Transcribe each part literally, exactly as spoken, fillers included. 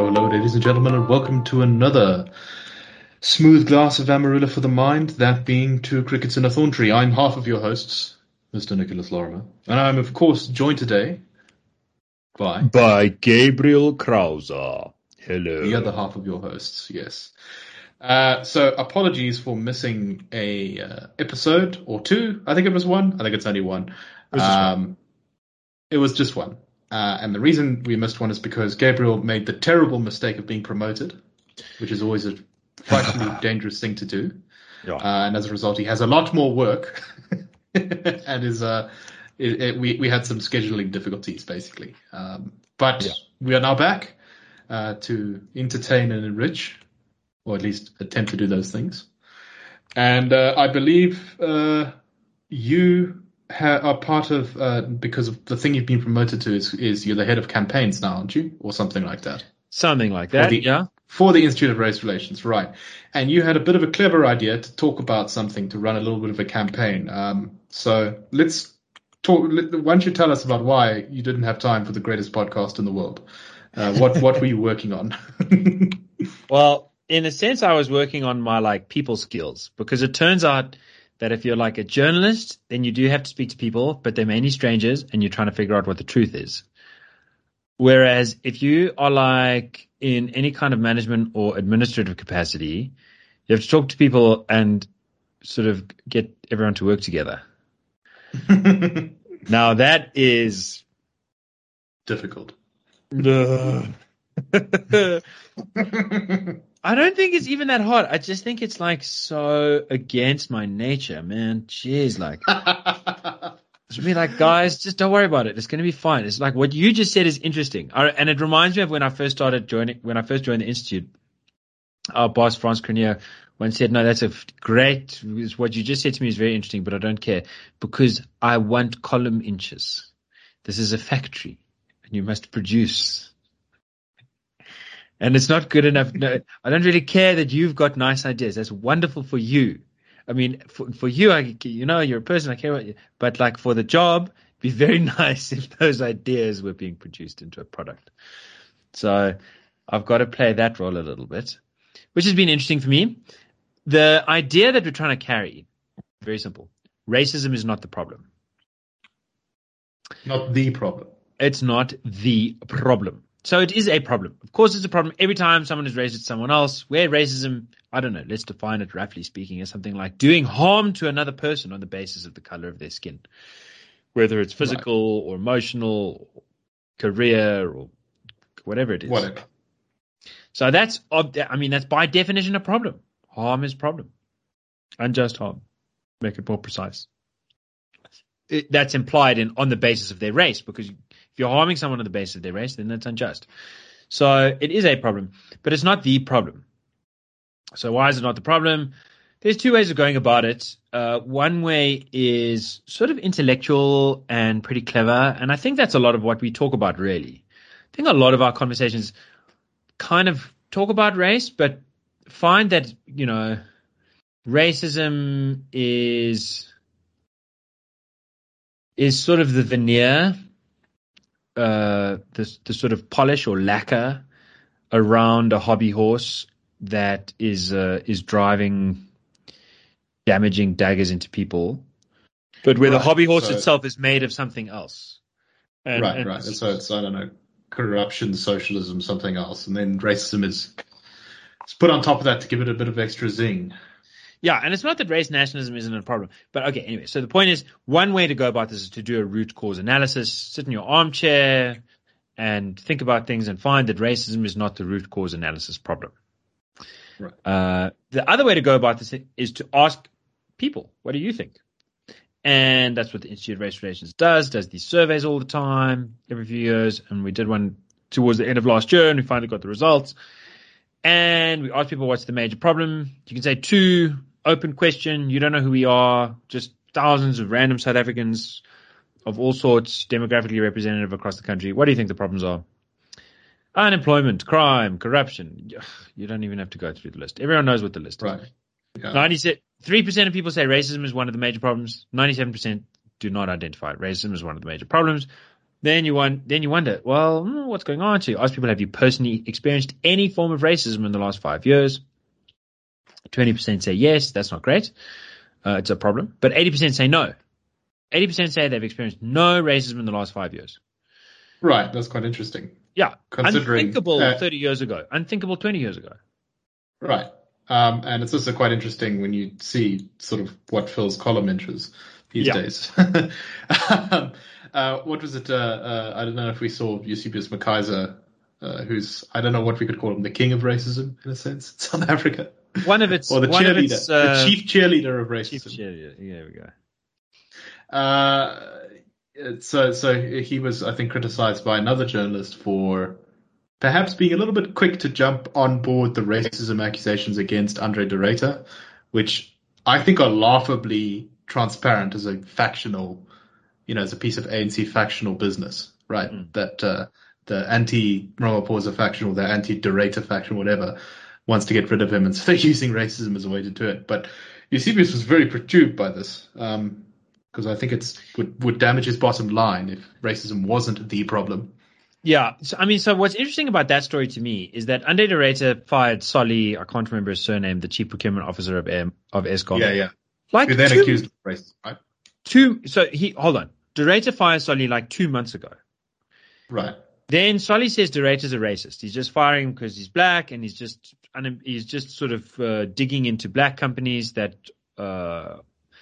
Hello, hello, ladies and gentlemen, and welcome to another smooth glass of Amarula for the mind, that being Two Crickets in a Thorn Tree. I'm half of your hosts, Mister Nicholas Lorimer, and I'm, of course, joined today by... By Gabriel Krauser. Hello. The other half of your hosts, yes. Uh, so, apologies for missing a uh, episode or two. I think it was one. I think it's only one. It was just um, one. It was just one. Uh, and the reason we missed one is because Gabriel made the terrible mistake of being promoted, which is always a frightfully dangerous thing to do. Yeah. Uh, and as a result, he has a lot more work, and is uh, it, it, we we had some scheduling difficulties basically. Um, but Yeah. we are now back uh, to entertain and enrich, or at least attempt to do those things. And uh, I believe uh, you. Ha- are part of uh, because of the thing you've been promoted to is is you're the head of campaigns now, aren't you, or something like that? Something like that. For the, yeah. For the Institute of Race Relations, right? And you had a bit of a clever idea to talk about something, to run a little bit of a campaign. Um, so let's talk. Why don't you tell us about why you didn't have time for the greatest podcast in the world? Uh, what what were you working on? Well, in a sense, I was working on my like people skills, because it turns out that if you're like a journalist, then you do have to speak to people, but they're mainly strangers, and you're trying to figure out what the truth is. Whereas if you are like in any kind of management or administrative capacity, you have to talk to people and sort of get everyone to work together. Now that is difficult. I don't think it's even that hard. I just think it's like so against my nature, man. Jeez, like, it's be like, guys, just don't worry about it. It's going to be fine. It's like what you just said is interesting, I, and it reminds me of when I first started joining, when I first joined the institute. Our boss, France Crenier, once said, "No, that's a great. What you just said to me is very interesting, but I don't care because I want column inches. This is a factory, and you must produce." And it's not good enough. No, I don't really care that you've got nice ideas. That's wonderful for you. I mean, for, for you, I, you know, you're a person. I care about you. But like for the job, it'd be very nice if those ideas were being produced into a product. So I've got to play that role a little bit, which has been interesting for me. The idea that we're trying to carry, very simple. Racism is not the problem. Not the problem. It's not the problem. So it is a problem. Of course, it's a problem every time someone is racist to someone else. Where racism, I don't know, let's define it roughly speaking as something like doing harm to another person on the basis of the color of their skin, whether it's physical right. or emotional, or career or whatever it is. Whatever. So that's, I mean, that's by definition a problem. Harm is a problem. Unjust harm. Make it more precise. It, that's implied in on the basis of their race, because if you're harming someone on the basis of their race, then that's unjust. So it is a problem, but it's not the problem. So why is it not the problem? There's two ways of going about it. Uh, one way is sort of intellectual and pretty clever, and I think that's a lot of what we talk about, really. I think a lot of our conversations kind of talk about race, but find that, you know, racism is is sort of the veneer, uh, the, the sort of polish or lacquer around a hobby horse that is uh, is driving damaging daggers into people, but where right. the hobby horse so, itself is made of something else. And, right, and right. And so it's, I don't know, corruption, socialism, something else. And then racism is it's put on top of that to give it a bit of extra zing. Yeah, and it's not that race nationalism isn't a problem. But okay, anyway, so the point is, one way to go about this is to do a root cause analysis, sit in your armchair and think about things and find that racism is not the root cause analysis problem. Right. Uh, the other way to go about this is to ask people, what do you think? And that's what the Institute of Race Relations does, does these surveys all the time, every few years. And we did one towards the end of last year, and we finally got the results. And we asked people, what's the major problem? You can say two, open question. You don't know who we are, just thousands of random South Africans of all sorts, demographically representative across the country. What do you think the problems are? Unemployment, crime, corruption. You don't even have to go through the list. Everyone knows what the list is. Right. Yeah. ninety-three percent of people say racism is one of the major problems. ninety-seven percent do not identify racism as one of the major problems. then you want, then you wonder, well, hmm, what's going on? So you ask people, have you personally experienced any form of racism in the last five years? twenty percent say yes, that's not great. Uh, it's a problem. But eighty percent say no. eighty percent say they've experienced no racism in the last five years. Right, that's quite interesting. Yeah, Considering, unthinkable uh, thirty years ago, unthinkable twenty years ago. Right. Um, and it's also quite interesting when you see sort of what fills column inches these Yeah. days. um, uh, what was it? Uh, uh, I don't know if we saw Eusebius McKaiser, uh, who's, I don't know what we could call him, the king of racism, in a sense, in South Africa. One of its, or the one cheerleader, of its, uh, the chief cheerleader of racism. Chief cheerleader. Yeah, there we go. Uh, so, so he was, I think, criticized by another journalist for perhaps being a little bit quick to jump on board the racism accusations against Andre de Ruyter, which I think are laughably transparent as a factional, you know, as a piece of A N C factional business, right? Mm. That uh, the anti-Ramaphosa faction or the anti-de Ruyter faction, whatever, wants to get rid of him and start using racism as a way to do it. But Eusebius was very perturbed by this, um, because I think it's would, would damage his bottom line if racism wasn't the problem. Yeah, so, I mean, so what's interesting about that story to me is that Andre de Ruyter fired Solly, I can't remember his surname, the chief procurement officer of um, of Eskom. Yeah, yeah. Like Who then two, accused of racism, right? Two, so he, hold on. De Ruyter fired Solly like two months ago. Right. Then Solly says de Ruyter's a racist. He's just firing him because he's black, and he's just he's just sort of uh, digging into black companies that uh,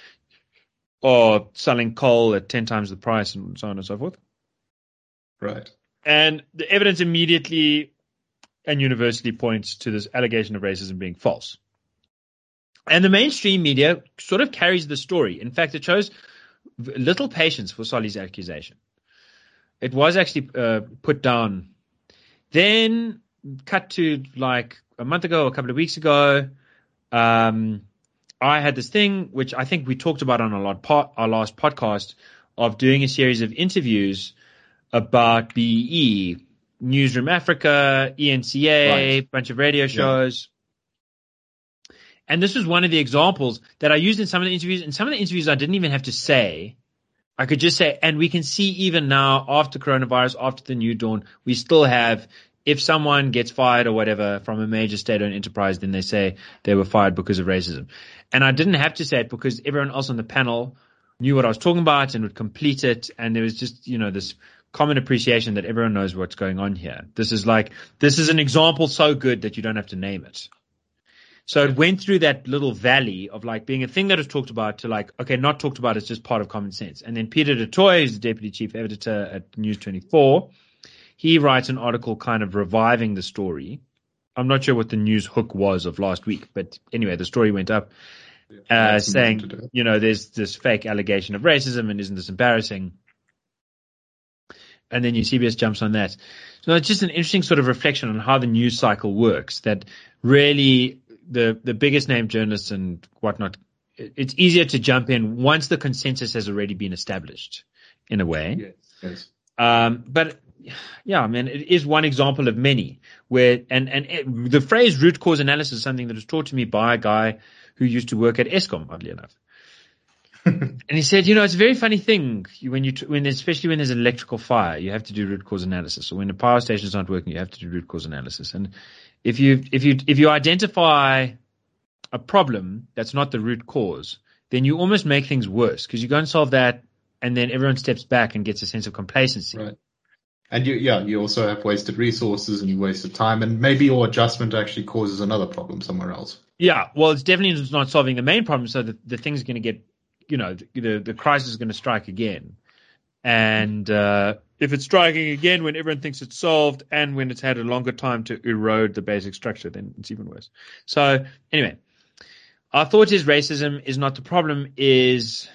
are selling coal at ten times the price and so on and so forth. Right. And the evidence immediately and universally points to this allegation of racism being false. And the mainstream media sort of carries the story. In fact, it shows little patience for Solly's accusation. It was actually uh, put down. Then cut to like a month ago, a couple of weeks ago, um, I had this thing, which I think we talked about on our, pod, our last podcast, of doing a series of interviews about B E E, Newsroom Africa, E N C A, right. bunch of radio shows. Yeah. And this was one of the examples that I used in some of the interviews. In some of the interviews, I didn't even have to say. I could just say, and we can see even now after coronavirus, after the new dawn, we still have, if someone gets fired or whatever from a major state-owned enterprise, then they say they were fired because of racism. And I didn't have to say it because everyone else on the panel knew what I was talking about and would complete it. And there was just, you know, this common appreciation that everyone knows what's going on here. This is like, this is an example so good that you don't have to name it. So it went through that little valley of like being a thing that was talked about to like, okay, not talked about, it's just part of common sense. And then Peter du Toit, who's the deputy chief editor at News twenty-four, he writes an article kind of reviving the story. I'm not sure what the news hook was of last week, but anyway, the story went up uh, saying, you know, there's this fake allegation of racism and isn't this embarrassing? And then Eusebius jumps on that. So it's just an interesting sort of reflection on how the news cycle works, that really the, the biggest name journalists and whatnot, it's easier to jump in once the consensus has already been established in a way. Yes, yes. Um, but yeah, I mean, it is one example of many where, and, and it, the phrase root cause analysis is something that was taught to me by a guy who used to work at Eskom, oddly enough. And he said, you know, it's a very funny thing when you, when especially when there's an electrical fire, you have to do root cause analysis. So when the power station's not working, you have to do root cause analysis. And if you, if you, if you identify a problem that's not the root cause, then you almost make things worse because you go and solve that, and then everyone steps back and gets a sense of complacency. Right. And you, yeah, you also have wasted resources and you wasted time, and maybe your adjustment actually causes another problem somewhere else. Yeah, well, it's definitely not solving the main problem, so the, the thing's going to get, you know, the, the, the crisis is going to strike again. And uh, if it's striking again when everyone thinks it's solved and when it's had a longer time to erode the basic structure, then it's even worse. So anyway, our thought is racism is not the problem, is...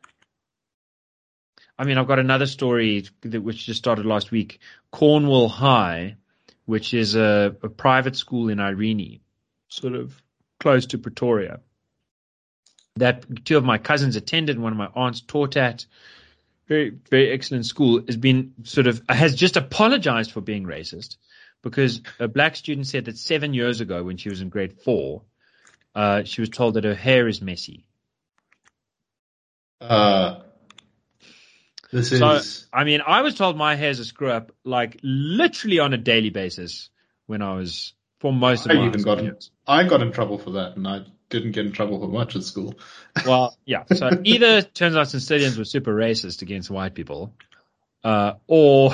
I mean, I've got another story that which just started last week. Cornwall High, which is a, a private school in Irene, sort of close to Pretoria, that two of my cousins attended and one of my aunts taught at. Very, very excellent school. Has been sort of has just apologized for being racist because a black student said that seven years ago, when she was in grade four, uh, she was told that her hair is messy. Uh. This So, is I mean, I was told my hair's a screw up, like literally on a daily basis when I was, for most of I my even school got in, years. I got in trouble for that, and I didn't get in trouble for much at school. Well, yeah. So either it turns out Sicilians were super racist against white people, uh, or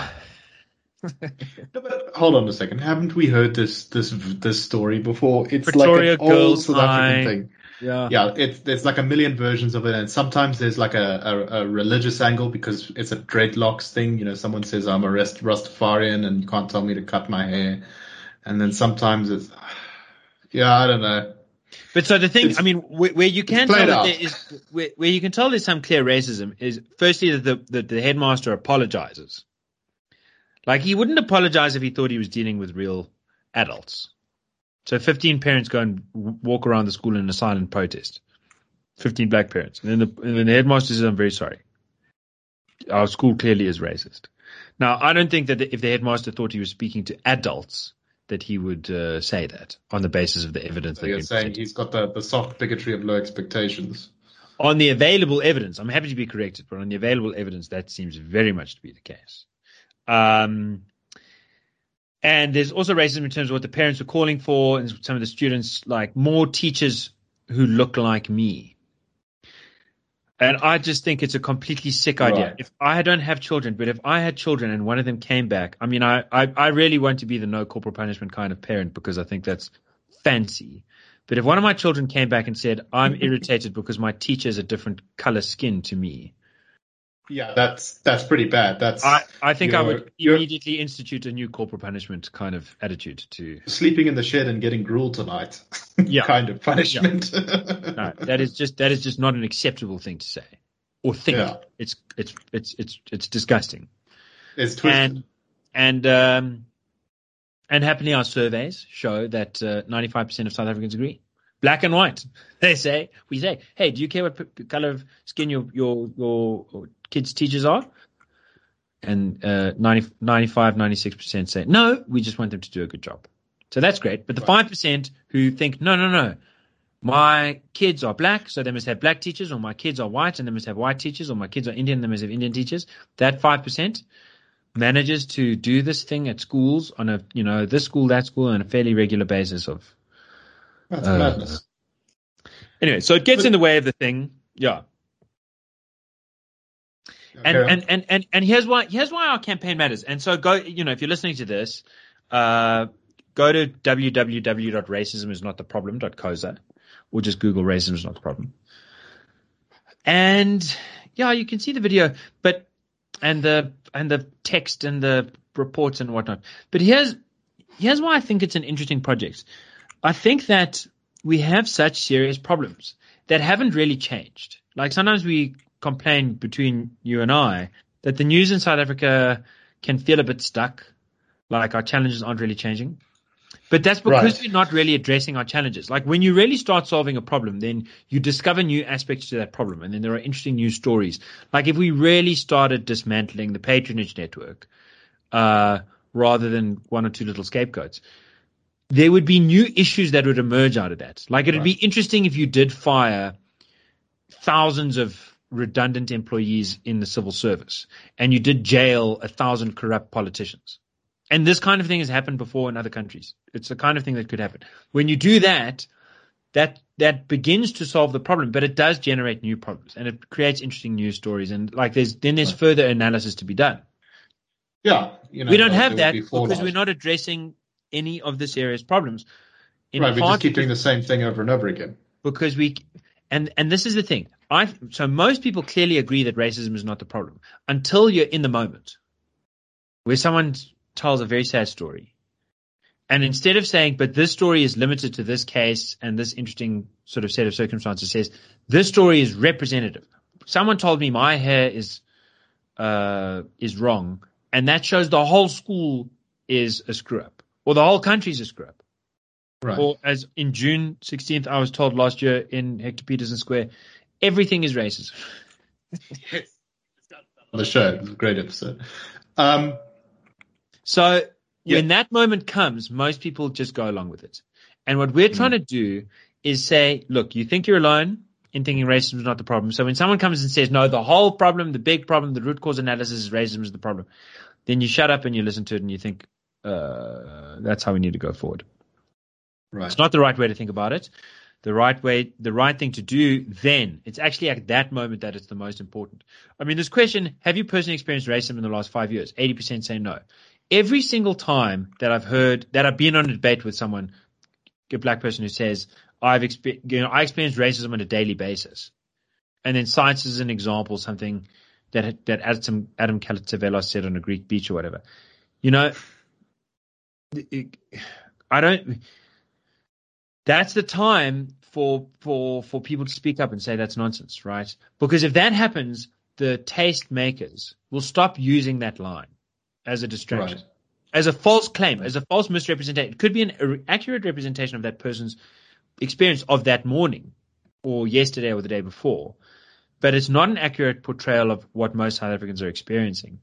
No, but hold on a second. Haven't we heard this this this story before? It's like an Pretoria old Girls South African High. thing. Yeah. Yeah, it's there's like a million versions of it, and sometimes there's like a, a, a religious angle because it's a dreadlocks thing. You know, someone says I'm a Rast- Rastafarian and you can't tell me to cut my hair, and then sometimes it's yeah, I don't know. But so the thing, It's I mean, where, where you it's can tell played that out. there is, where, where you can tell there's some clear racism is firstly that the, the, the headmaster apologizes. Like he wouldn't apologize if he thought he was dealing with real adults. So fifteen parents go and w- walk around the school in a silent protest. fifteen black parents. And then the, and then the headmaster says, I'm very sorry. Our school clearly is racist. Now, I don't think that the, if the headmaster thought he was speaking to adults, that he would uh, say that on the basis of the evidence So that you're been saying presented. he's got the, the soft bigotry of low expectations. On the available evidence, I'm happy to be corrected, but on the available evidence, that seems very much to be the case. Um, and there's also racism in terms of what the parents were calling for, and some of the students, like more teachers who look like me. And I just think it's a completely sick idea. Right. If I don't have children, but if I had children and one of them came back, I mean, I, I, I really want to be the no corporal punishment kind of parent because I think that's fancy. But if one of my children came back and said, I'm irritated because my teacher is a different color skin to me, Yeah, that's that's pretty bad. That's I, I think I you're- would you're immediately institute a new corporal punishment kind of attitude to. sleeping in the shed and getting gruel tonight. Yeah. kind of punishment. No, that is just that is just not an acceptable thing to say or think. Yeah. It's it's it's it's it's disgusting. It's twisted. And and um, and happily, our surveys show that uh, ninety-five percent of South Africans agree, black and white. They say we say, hey, do you care what p- color of skin your your your kids' teachers are? And uh, ninety, ninety-five, ninety-six percent say no. We just want them to do a good job. So that's great. But the five percent who think no, no, no. My kids are black, so they must have black teachers, or my kids are white, and they must have white teachers, or my kids are Indian, they must have Indian teachers. That five percent manages to do this thing at schools on a, you know, this school, that school, on a fairly regular basis of. That's uh, madness. Anyway, so it gets But- in the way of the thing, yeah. And, Carry on. and, and, and, and here's why, here's why our campaign matters. And so go, you know, if you're listening to this, uh, go to w w w dot racism is not the problem dot coza, or just Google racism is not the problem. And yeah, you can see the video, but, and the, and the text and the reports and whatnot. But here's, here's why I think it's an interesting project. I think that we have such serious problems that haven't really changed. Like sometimes we complain between you and I that the news in South Africa can feel a bit stuck, like our challenges aren't really changing. But that's because Right. we're not really addressing our challenges. Like when you really start solving a problem, then you discover new aspects to that problem, and then there are interesting new stories. Like if we really started dismantling the patronage network, uh, rather than one or two little scapegoats, there would be new issues that would emerge out of that. Like it'd Right. be interesting if you did fire thousands of redundant employees in the civil service and you did jail a thousand corrupt politicians. And this kind of thing has happened before in other countries. It's the kind of thing that could happen. When you do that, that that begins to solve the problem, but it does generate new problems and it creates interesting news stories. And like there's then there's further analysis to be done. Yeah. You know, We don't like, have there that would be because fallout. we're not addressing any of the serious problems. In Right, we part just keep because- doing the same thing over and over again. because we and and this is the thing. I so most people clearly agree that racism is not the problem until you're in the moment where someone tells a very sad story, and instead of saying, "But this story is limited to this case and this interesting sort of set of circumstances," says, "This story is representative." Someone told me my hair is uh, is wrong, and that shows the whole school is a screw up, or the whole country is a screw up. Right. Or as in June sixteenth, I was told last year in Hector Peterson Square, everything is racist. On the show. It was a great episode. Um, So Yeah. when that moment comes, most people just go along with it. And what we're trying to do is say, look, you think you're alone. in thinking racism is not the problem. So when someone comes and says, no, the whole problem, the big problem, the root cause analysis is racism is the problem, then you shut up and you listen to it and you think, uh, that's how we need to go forward. Right. It's not the right way to think about it. The right way, the right thing to do then, it's actually at that moment that it's the most important. I mean, this question, have you personally experienced racism in the last five years? eighty percent say no. Every single time that I've heard, that I've been on a debate with someone, a black person who says, I've expe- you know, I experience racism on a daily basis, and then cites as an example something that that Adam, Adam Kalatavelos said on a Greek beach or whatever. You know, it, I don't. That's the time for for for people to speak up and say that's nonsense, right? Because if that happens, the taste makers will stop using that line as a distraction, right. as a false claim, as a false misrepresentation. It could be an accurate representation of that person's experience of that morning or yesterday or the day before, but it's not an accurate portrayal of what most South Africans are experiencing.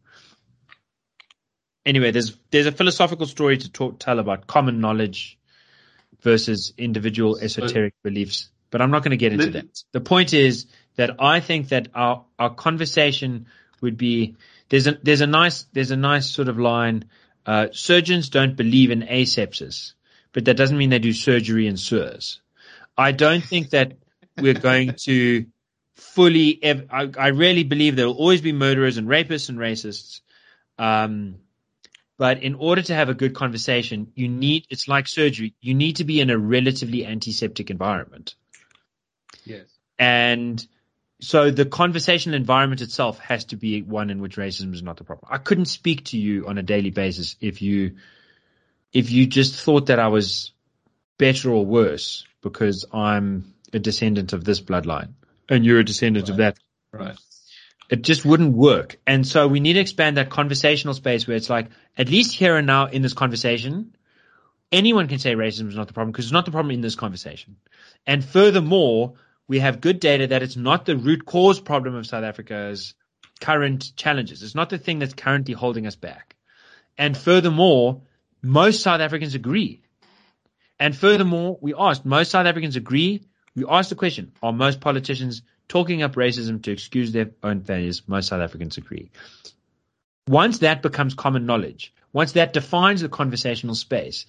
Anyway, there's there's a philosophical story to talk, tell about common knowledge versus individual esoteric so, beliefs, but I'm not going to get into let, that. The point is that I think that our our conversation would be there's a there's a nice there's a nice sort of line. Uh, surgeons don't believe in asepsis, but that doesn't mean they do surgery in sewers. I don't think that we're going to fully. Ev- I, I really believe there will always be murderers and rapists and racists. Um, But in order to have a good conversation, you need, it's like surgery, you need to be in a relatively antiseptic environment. Yes. And so the conversational environment itself has to be one in which racism is not the problem. I couldn't speak to you on a daily basis if you, if you just thought that I was better or worse because I'm a descendant of this bloodline and you're a descendant right. of that. Right. It just wouldn't work. And so we need to expand that conversational space where it's like, at least here and now in this conversation, anyone can say racism is not the problem because it's not the problem in this conversation. And furthermore, we have good data that it's not the root cause problem of South Africa's current challenges. It's not the thing that's currently holding us back. And furthermore, most South Africans agree. And furthermore, we asked, most South Africans agree. We asked the question, are most politicians talking up racism to excuse their own failures? Most South Africans agree. Once that becomes common knowledge, once that defines the conversational space,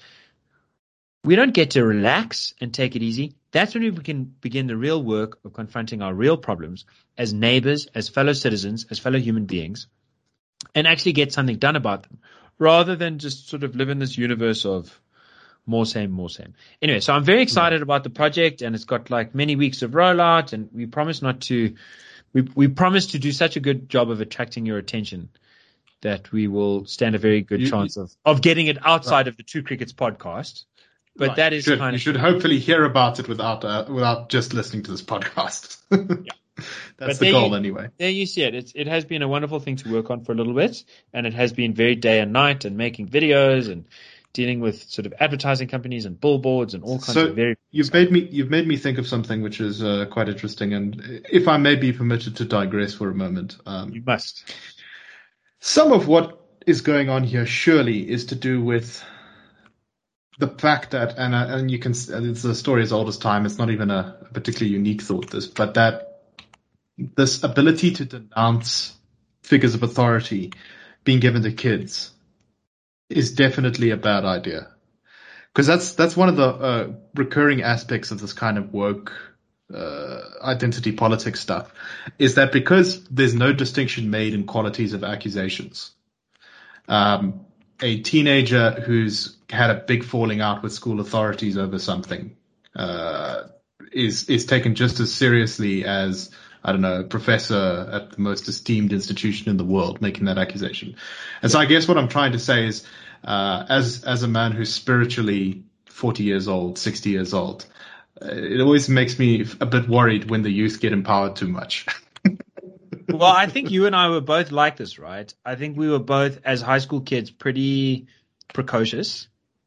we don't get to relax and take it easy. That's when we can begin the real work of confronting our real problems as neighbors, as fellow citizens, as fellow human beings, and actually get something done about them, rather than just sort of live in this universe of more same, more same. Anyway, so I'm very excited yeah. about the project, and it's got like many weeks of rollout, and we promise not to, we we promise to do such a good job of attracting your attention that we will stand a very good you, chance you, of, of getting it outside right. of the Two Crickets podcast. But right. that is should, kind you of should hopefully hear about it without uh, without just listening to this podcast. yeah. That's but the goal you, anyway. There you see it. It's, it has been a wonderful thing to work on for a little bit, and it has been very day and night and making videos and dealing with sort of advertising companies and billboards and all kinds so of very. You've made me you've made me think of something which is uh, quite interesting, and if I may be permitted to digress for a moment, um, you must. Some of what is going on here surely is to do with the fact that, and uh, and you can, it's a story as old as time. It's not even a, a particularly unique thought, this, but that this ability to denounce figures of authority being given to kids is definitely a bad idea, because that's that's one of the uh, recurring aspects of this kind of woke uh, identity politics stuff, is that because there's no distinction made in qualities of accusations. Um, a teenager who's had a big falling out with school authorities over something uh, is is taken just as seriously as, I don't know, a professor at the most esteemed institution in the world making that accusation. And yeah. so I guess what I'm trying to say is, uh, as as a man who's spiritually forty years old, sixty years old, uh, it always makes me a bit worried when the youth get empowered too much. Well, I think you and I were both like this, right? I think we were both, as high school kids, pretty precocious.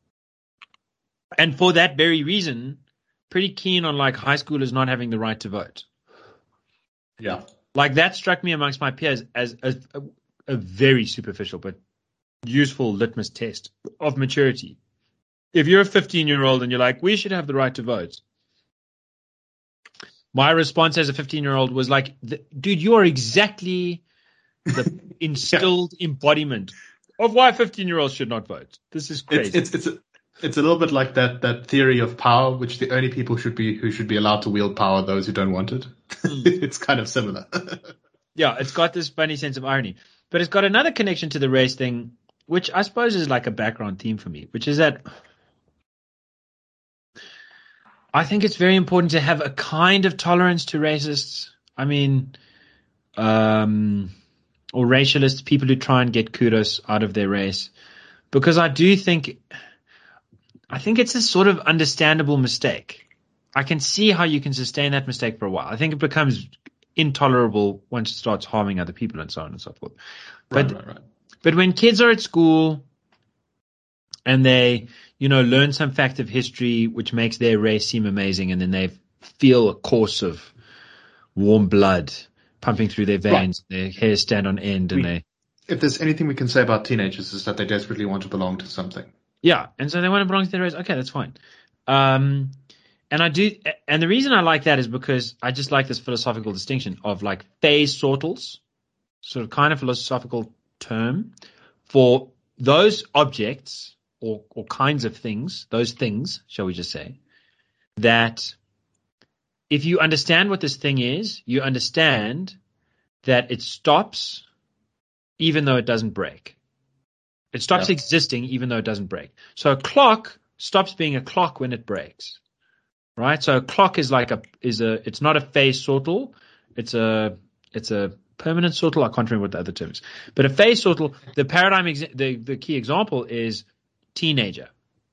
And for that very reason, pretty keen on like high schoolers not having the right to vote. Yeah. Like that struck me amongst my peers as a, a, a very superficial but useful litmus test of maturity. If you're a fifteen-year-old and you're like, we should have the right to vote, My response as a fifteen-year-old was like, dude, you are exactly the instilled yeah. embodiment of why fifteen-year-olds should not vote. This is crazy. It's it's it's a, it's a little bit like that that theory of power, which the only people should be who should be allowed to wield power are those who don't want it. Mm. It's kind of similar. Yeah, it's got this funny sense of irony, but it's got another connection to the race thing, which I suppose is like a background theme for me, which is that I think it's very important to have a kind of tolerance to racists. I mean, um, or racialists, people who try and get kudos out of their race, because I do think, I think it's a sort of understandable mistake. I can see how you can sustain that mistake for a while. I think it becomes intolerable once it starts harming other people and so on and so forth. But, right, right, right. But when kids are at school and they, you know, learn some fact of history which makes their race seem amazing, and then they feel a course of warm blood pumping through their veins, right. Their hair stand on end, and we, they. If there's anything we can say about teenagers, is that they desperately want to belong to something. Yeah, and so they want to belong to their race. Okay, that's fine. Um, and I do, and the reason I like that is because I just like this philosophical distinction of like phase sortals, sort of kind of philosophical term for those objects or, or kinds of things, those things, shall we just say, that if you understand what this thing is, you understand that it stops even though it doesn't break. It stops yeah. existing even though it doesn't break. So a clock stops being a clock when it breaks, right? So a clock is like a is a it's not a phase sortal, it's a it's a permanent sortal. I can't remember what the other term is, but a phase sortal. The paradigm, ex- the the key example is teenager.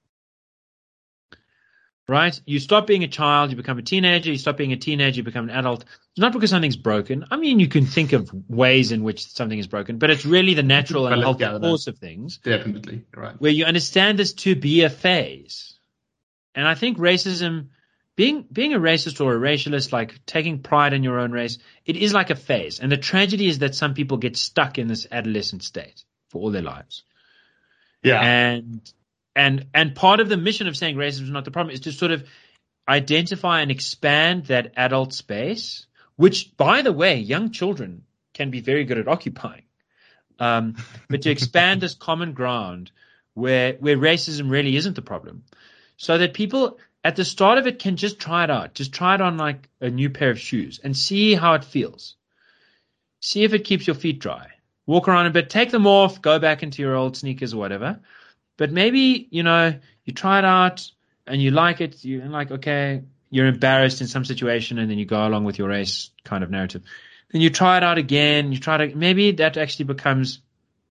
Right? You stop being a child, you become a teenager. You stop being a teenager, you become an adult. It's not because something's broken. I mean, you can think of ways in which something is broken, but it's really the natural and healthy course of things. Definitely, right. Where you understand this to be a phase. And I think racism, being being a racist or a racialist, like taking pride in your own race, it is like a phase. And the tragedy is that some people get stuck in this adolescent state for all their lives. Yeah. And And and part of the mission of saying racism is not the problem is to sort of identify and expand that adult space, which, by the way, young children can be very good at occupying. Um, but to expand this common ground where where racism really isn't the problem, so that people at the start of it can just try it out, just try it on like a new pair of shoes and see how it feels. See if it keeps your feet dry. Walk around a bit, take them off, go back into your old sneakers or whatever. But maybe, you know, you try it out and you like it. You're like, okay, you're embarrassed in some situation and then you go along with your race kind of narrative. Then you try it out again. You try to, maybe that actually becomes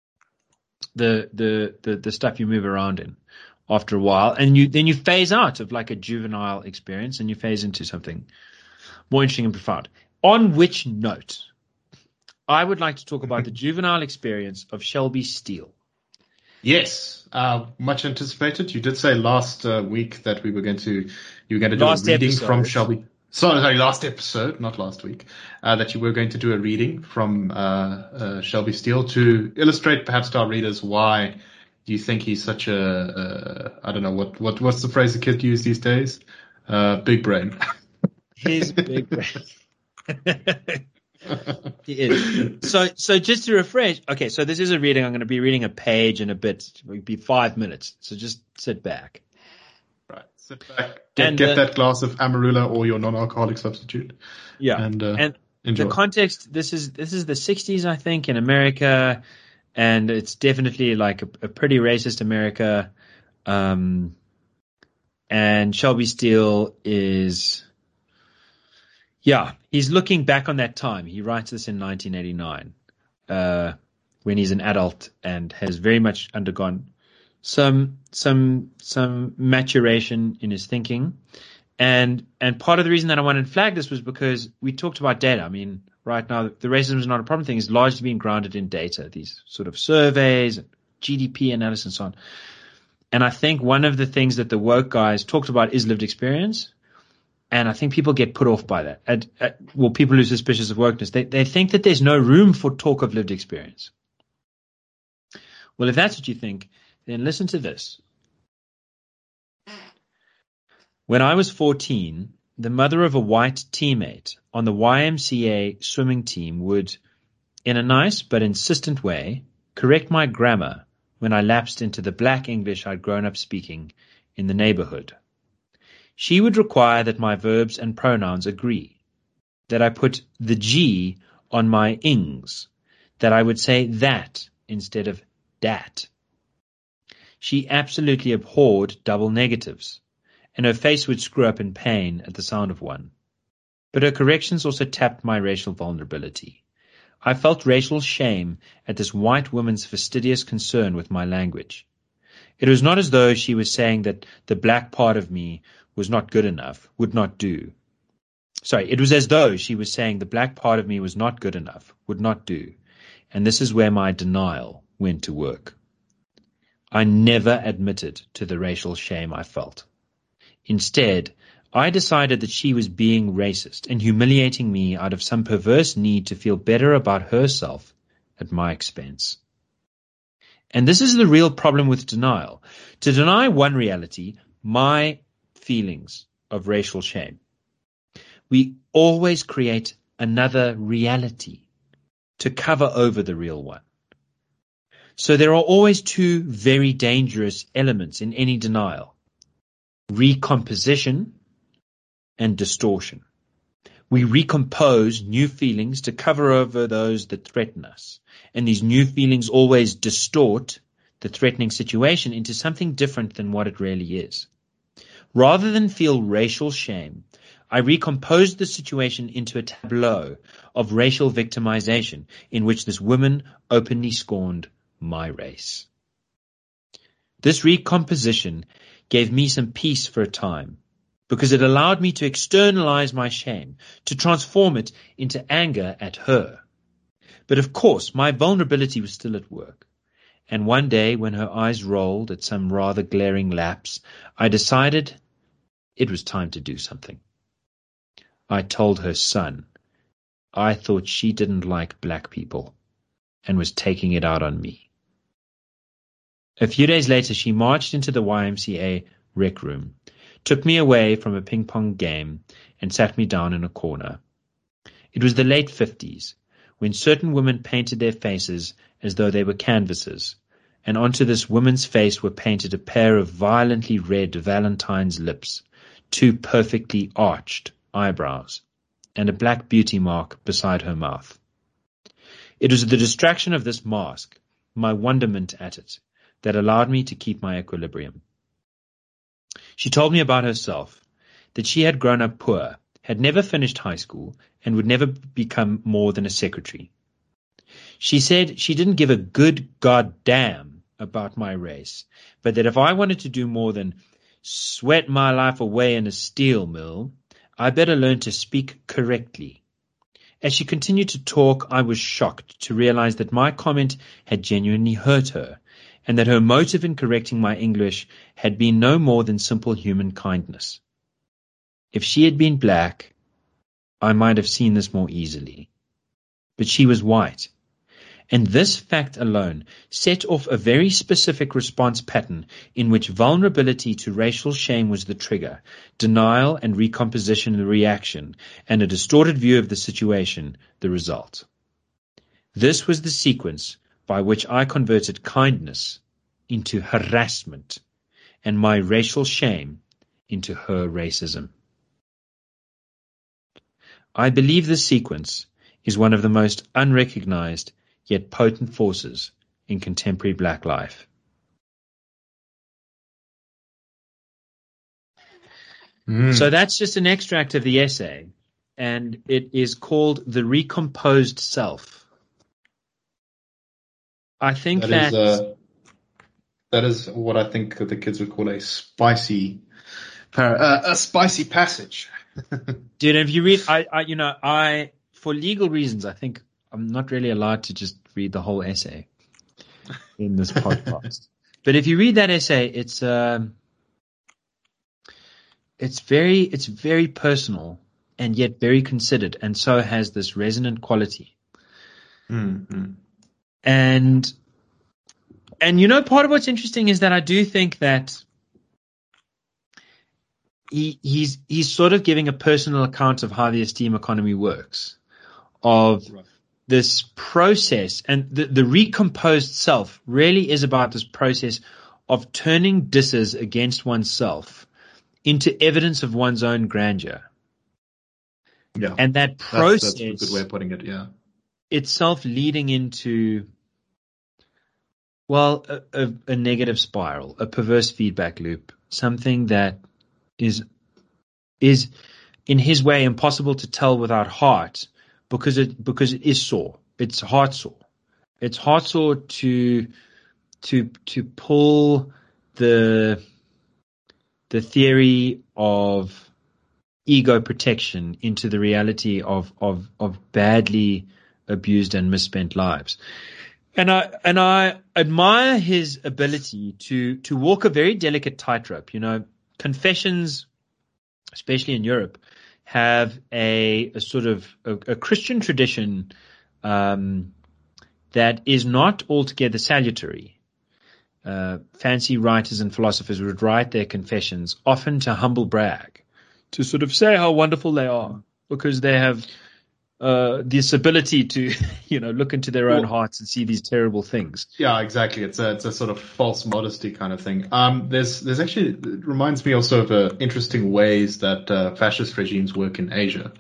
the, the, the, the stuff you move around in after a while. And you, then you phase out of like a juvenile experience and you phase into something more interesting and profound. On which note, I would like to talk about the juvenile experience of Shelby Steele. Yes, uh, much anticipated. You did say last uh, week that we were going to, you were going to do last a reading episode. from Shelby. Sorry, sorry, last episode, not last week. Uh, that you were going to do a reading from uh, uh, Shelby Steele to illustrate, perhaps, to our readers why you think he's such a, uh, I don't know what what what's the phrase the kids use these days? Uh, big brain. His big brain. He is. So, so just to refresh, okay, so this is a reading. I'm going to be reading a page in a bit. It will be five minutes. So just sit back. Right. Sit back. Get, and, get uh, that glass of Amarula or your non-alcoholic substitute. Yeah. And, uh, and enjoy. The context, this is, this is the sixties, I think, in America. And it's definitely like a, a pretty racist America. Um, and Shelby Steele is, yeah, he's looking back on that time. He writes this in nineteen eighty-nine, uh, when he's an adult and has very much undergone some some some maturation in his thinking. And and part of the reason that I wanted to flag this was because we talked about data. I mean, right now, the racism is not a problem thing is largely being grounded in data, these sort of surveys, G D P analysis, and so on. And I think one of the things that the woke guys talked about is lived experience. And I think people get put off by that. At, at, well, people who are suspicious of wokeness, they, they think that there's no room for talk of lived experience. Well, if that's what you think, then listen to this. When I was fourteen, the mother of a white teammate on the Y M C A swimming team would, in a nice but insistent way, correct my grammar when I lapsed into the black English I'd grown up speaking in the neighborhood. She would require that my verbs and pronouns agree, that I put the G on my ings, that I would say that instead of dat. She absolutely abhorred double negatives, and her face would screw up in pain at the sound of one. But her corrections also tapped my racial vulnerability. I felt racial shame at this white woman's fastidious concern with my language. It was not as though she was saying that the black part of me was not good enough, would not do. Sorry, it was as though she was saying the black part of me was not good enough, would not do. And this is where my denial went to work. I never admitted to the racial shame I felt. Instead, I decided that she was being racist and humiliating me out of some perverse need to feel better about herself at my expense. And this is the real problem with denial. To deny one reality, my feelings of racial shame, we always create another reality to cover over the real one. So there are always two very dangerous elements in any denial: recomposition and distortion. We recompose new feelings to cover over those that threaten us. And these new feelings always distort the threatening situation into something different than what it really is. Rather than feel racial shame, I recomposed the situation into a tableau of racial victimization in which this woman openly scorned my race. This recomposition gave me some peace for a time, because it allowed me to externalize my shame, to transform it into anger at her. But of course, my vulnerability was still at work. And one day, when her eyes rolled at some rather glaring lapse, I decided it was time to do something. I told her son I thought she didn't like black people and was taking it out on me. A few days later, she marched into the Y M C A rec room, took me away from a ping pong game, and sat me down in a corner. It was the late fifties, when certain women painted their faces as though they were canvases, and onto this woman's face were painted a pair of violently red Valentine's lips, two perfectly arched eyebrows, and a black beauty mark beside her mouth. It was the distraction of this mask, my wonderment at it, that allowed me to keep my equilibrium. She told me about herself, that she had grown up poor, had never finished high school, and would never become more than a secretary. She said she didn't give a good goddamn about my race, but that if I wanted to do more than sweat my life away in a steel mill, I better learn to speak correctly. As she continued to talk, I was shocked to realize that my comment had genuinely hurt her, and that her motive in correcting my English had been no more than simple human kindness. If she had been black, I might have seen this more easily. But she was white, and this fact alone set off a very specific response pattern in which vulnerability to racial shame was the trigger, denial and recomposition the reaction, and a distorted view of the situation the result. This was the sequence by which I converted kindness into harassment and my racial shame into her racism. I believe this sequence is one of the most unrecognized yet potent forces in contemporary black life. Mm. So that's just an extract of the essay, and it is called The Recomposed Self. I think that that... Is, uh, that is what I think the kids would call a spicy, uh, a spicy passage. Dude, if you read, I, I, you know, I, for legal reasons, I think I'm not really allowed to just read the whole essay in this podcast. But if you read that essay, it's, um, it's very, it's very personal and yet very considered, and so has this resonant quality. Mm-hmm. And, and you know, part of what's interesting is that I do think that he he's he's sort of giving a personal account of how the esteem economy works, of Right. this process, and the, the recomposed self really is about this process of turning disses against oneself into evidence of one's own grandeur. Yeah. And that That's, process that's a good way of putting it, yeah. itself leading into, well, a, a, a negative spiral, a perverse feedback loop, something that is is in his way impossible to tell without heart, because it because it is sore. It's heart sore. It's heart sore to to to pull the the theory of ego protection into the reality of of of badly abused and misspent lives. And I and I admire his ability to to walk a very delicate tightrope. You know, confessions, especially in Europe, have a, a sort of a, a Christian tradition um, that is not altogether salutary. Uh, fancy writers and philosophers would write their confessions often to humble brag, to sort of say how wonderful they are, because they have uh, this ability to, you know, look into their own Well, hearts and see these terrible things. Yeah, exactly. It's a it's a sort of false modesty kind of thing. Um, there's there's actually it reminds me also of uh, interesting ways that uh, fascist regimes work in Asia.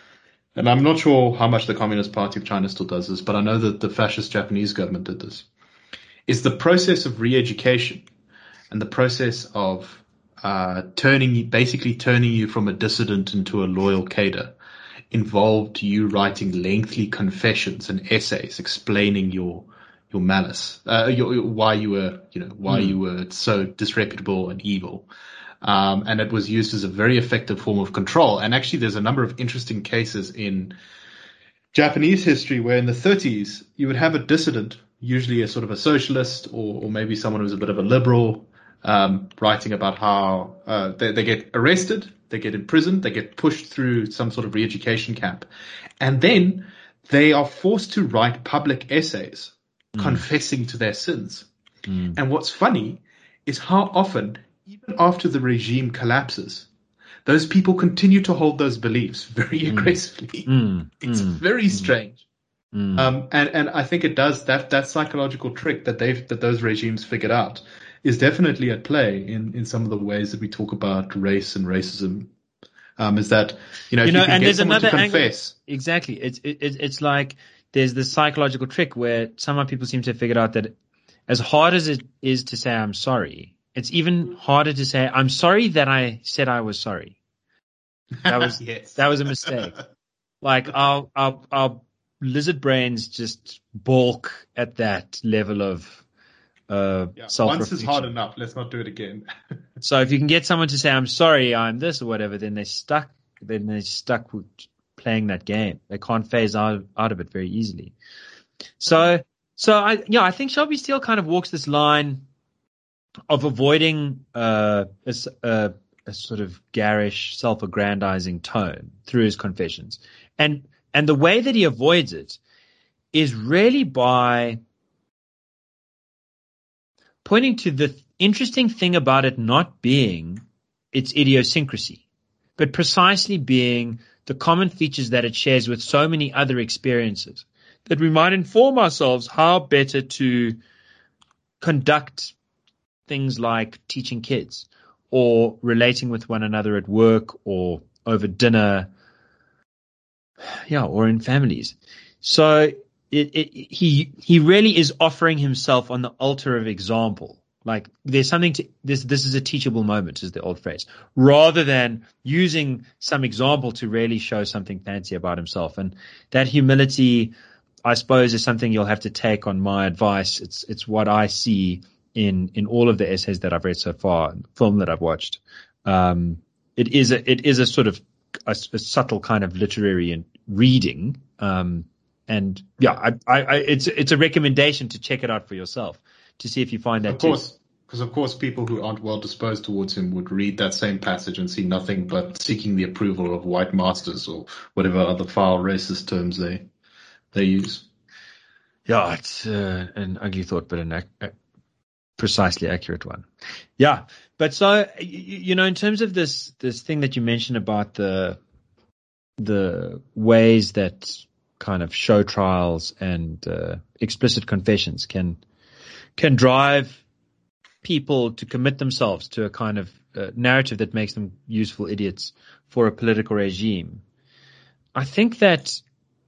And I'm not sure how much the Communist Party of China still does this, but I know that the fascist Japanese government did this. It's the process of re-education and the process of uh, turning you, basically turning you from a dissident into a loyal cadre, involved you writing lengthy confessions and essays explaining your your malice, uh, your, why you were, you know, why Mm. you were so disreputable and evil. Um, and it was used as a very effective form of control. And actually, there's a number of interesting cases in Japanese history where in the thirties, you would have a dissident, usually a sort of a socialist or, or maybe someone who's a bit of a liberal, um, writing about how uh, they, they get arrested, they get imprisoned, they get pushed through some sort of re-education camp. And then they are forced to write public essays Mm. confessing to their sins. Mm. And what's funny is how often, even after the regime collapses, those people continue to hold those beliefs very Mm. aggressively. Mm. It's Mm. very strange. Mm. Um, and, and I think it does that, that psychological trick that they've, that those regimes figured out is definitely at play in, in some of the ways that we talk about race and racism. Um, is that, you know, You if know, you can and get there's someone to another angle. confess. Exactly. It's it, it, it's like there's this psychological trick where some people seem to have figured out that as hard as it is to say I'm sorry, it's even harder to say I'm sorry that I said I was sorry. That was Yes. that was a mistake. Like our our our lizard brains just balk at that level of uh Yeah, once is hard self-reflection. enough. Let's not do it again. So if you can get someone to say I'm sorry, I'm this or whatever, then they're stuck. Then they're stuck with playing that game. They can't phase out out of it very easily. So so I yeah I think Shelby Steele kind of walks this line of avoiding uh, a, s- a- a sort of garish, self-aggrandizing tone through his confessions, and and the way that he avoids it is really by pointing to the interesting thing about it not being its idiosyncrasy, but precisely being the common features that it shares with so many other experiences, that we might inform ourselves how better to conduct things like teaching kids or relating with one another at work or over dinner, yeah, or in families. So it, it, he he really is offering himself on the altar of example. Like there's something to this. This is a teachable moment, is the old phrase, rather than using some example to really show something fancy about himself. And that humility, I suppose, is something you'll have to take on my advice. It's it's what I see in in all of the essays that I've read so far, the film that I've watched. Um, it is a it is a sort of a, a subtle kind of literary and reading. Um, and yeah, I, I, I, it's it's a recommendation to check it out for yourself to see if you find that Of course, because of course people who aren't well disposed towards him would read that same passage and see nothing but seeking the approval of white masters or whatever other foul racist terms they they use. Yeah, it's uh, an ugly thought, but an ac- precisely accurate one. Yeah. But so, you, you know, in terms of this, this thing that you mentioned about the, the ways that kind of show trials and uh, explicit confessions can, can drive people to commit themselves to a kind of uh, narrative that makes them useful idiots for a political regime. I think that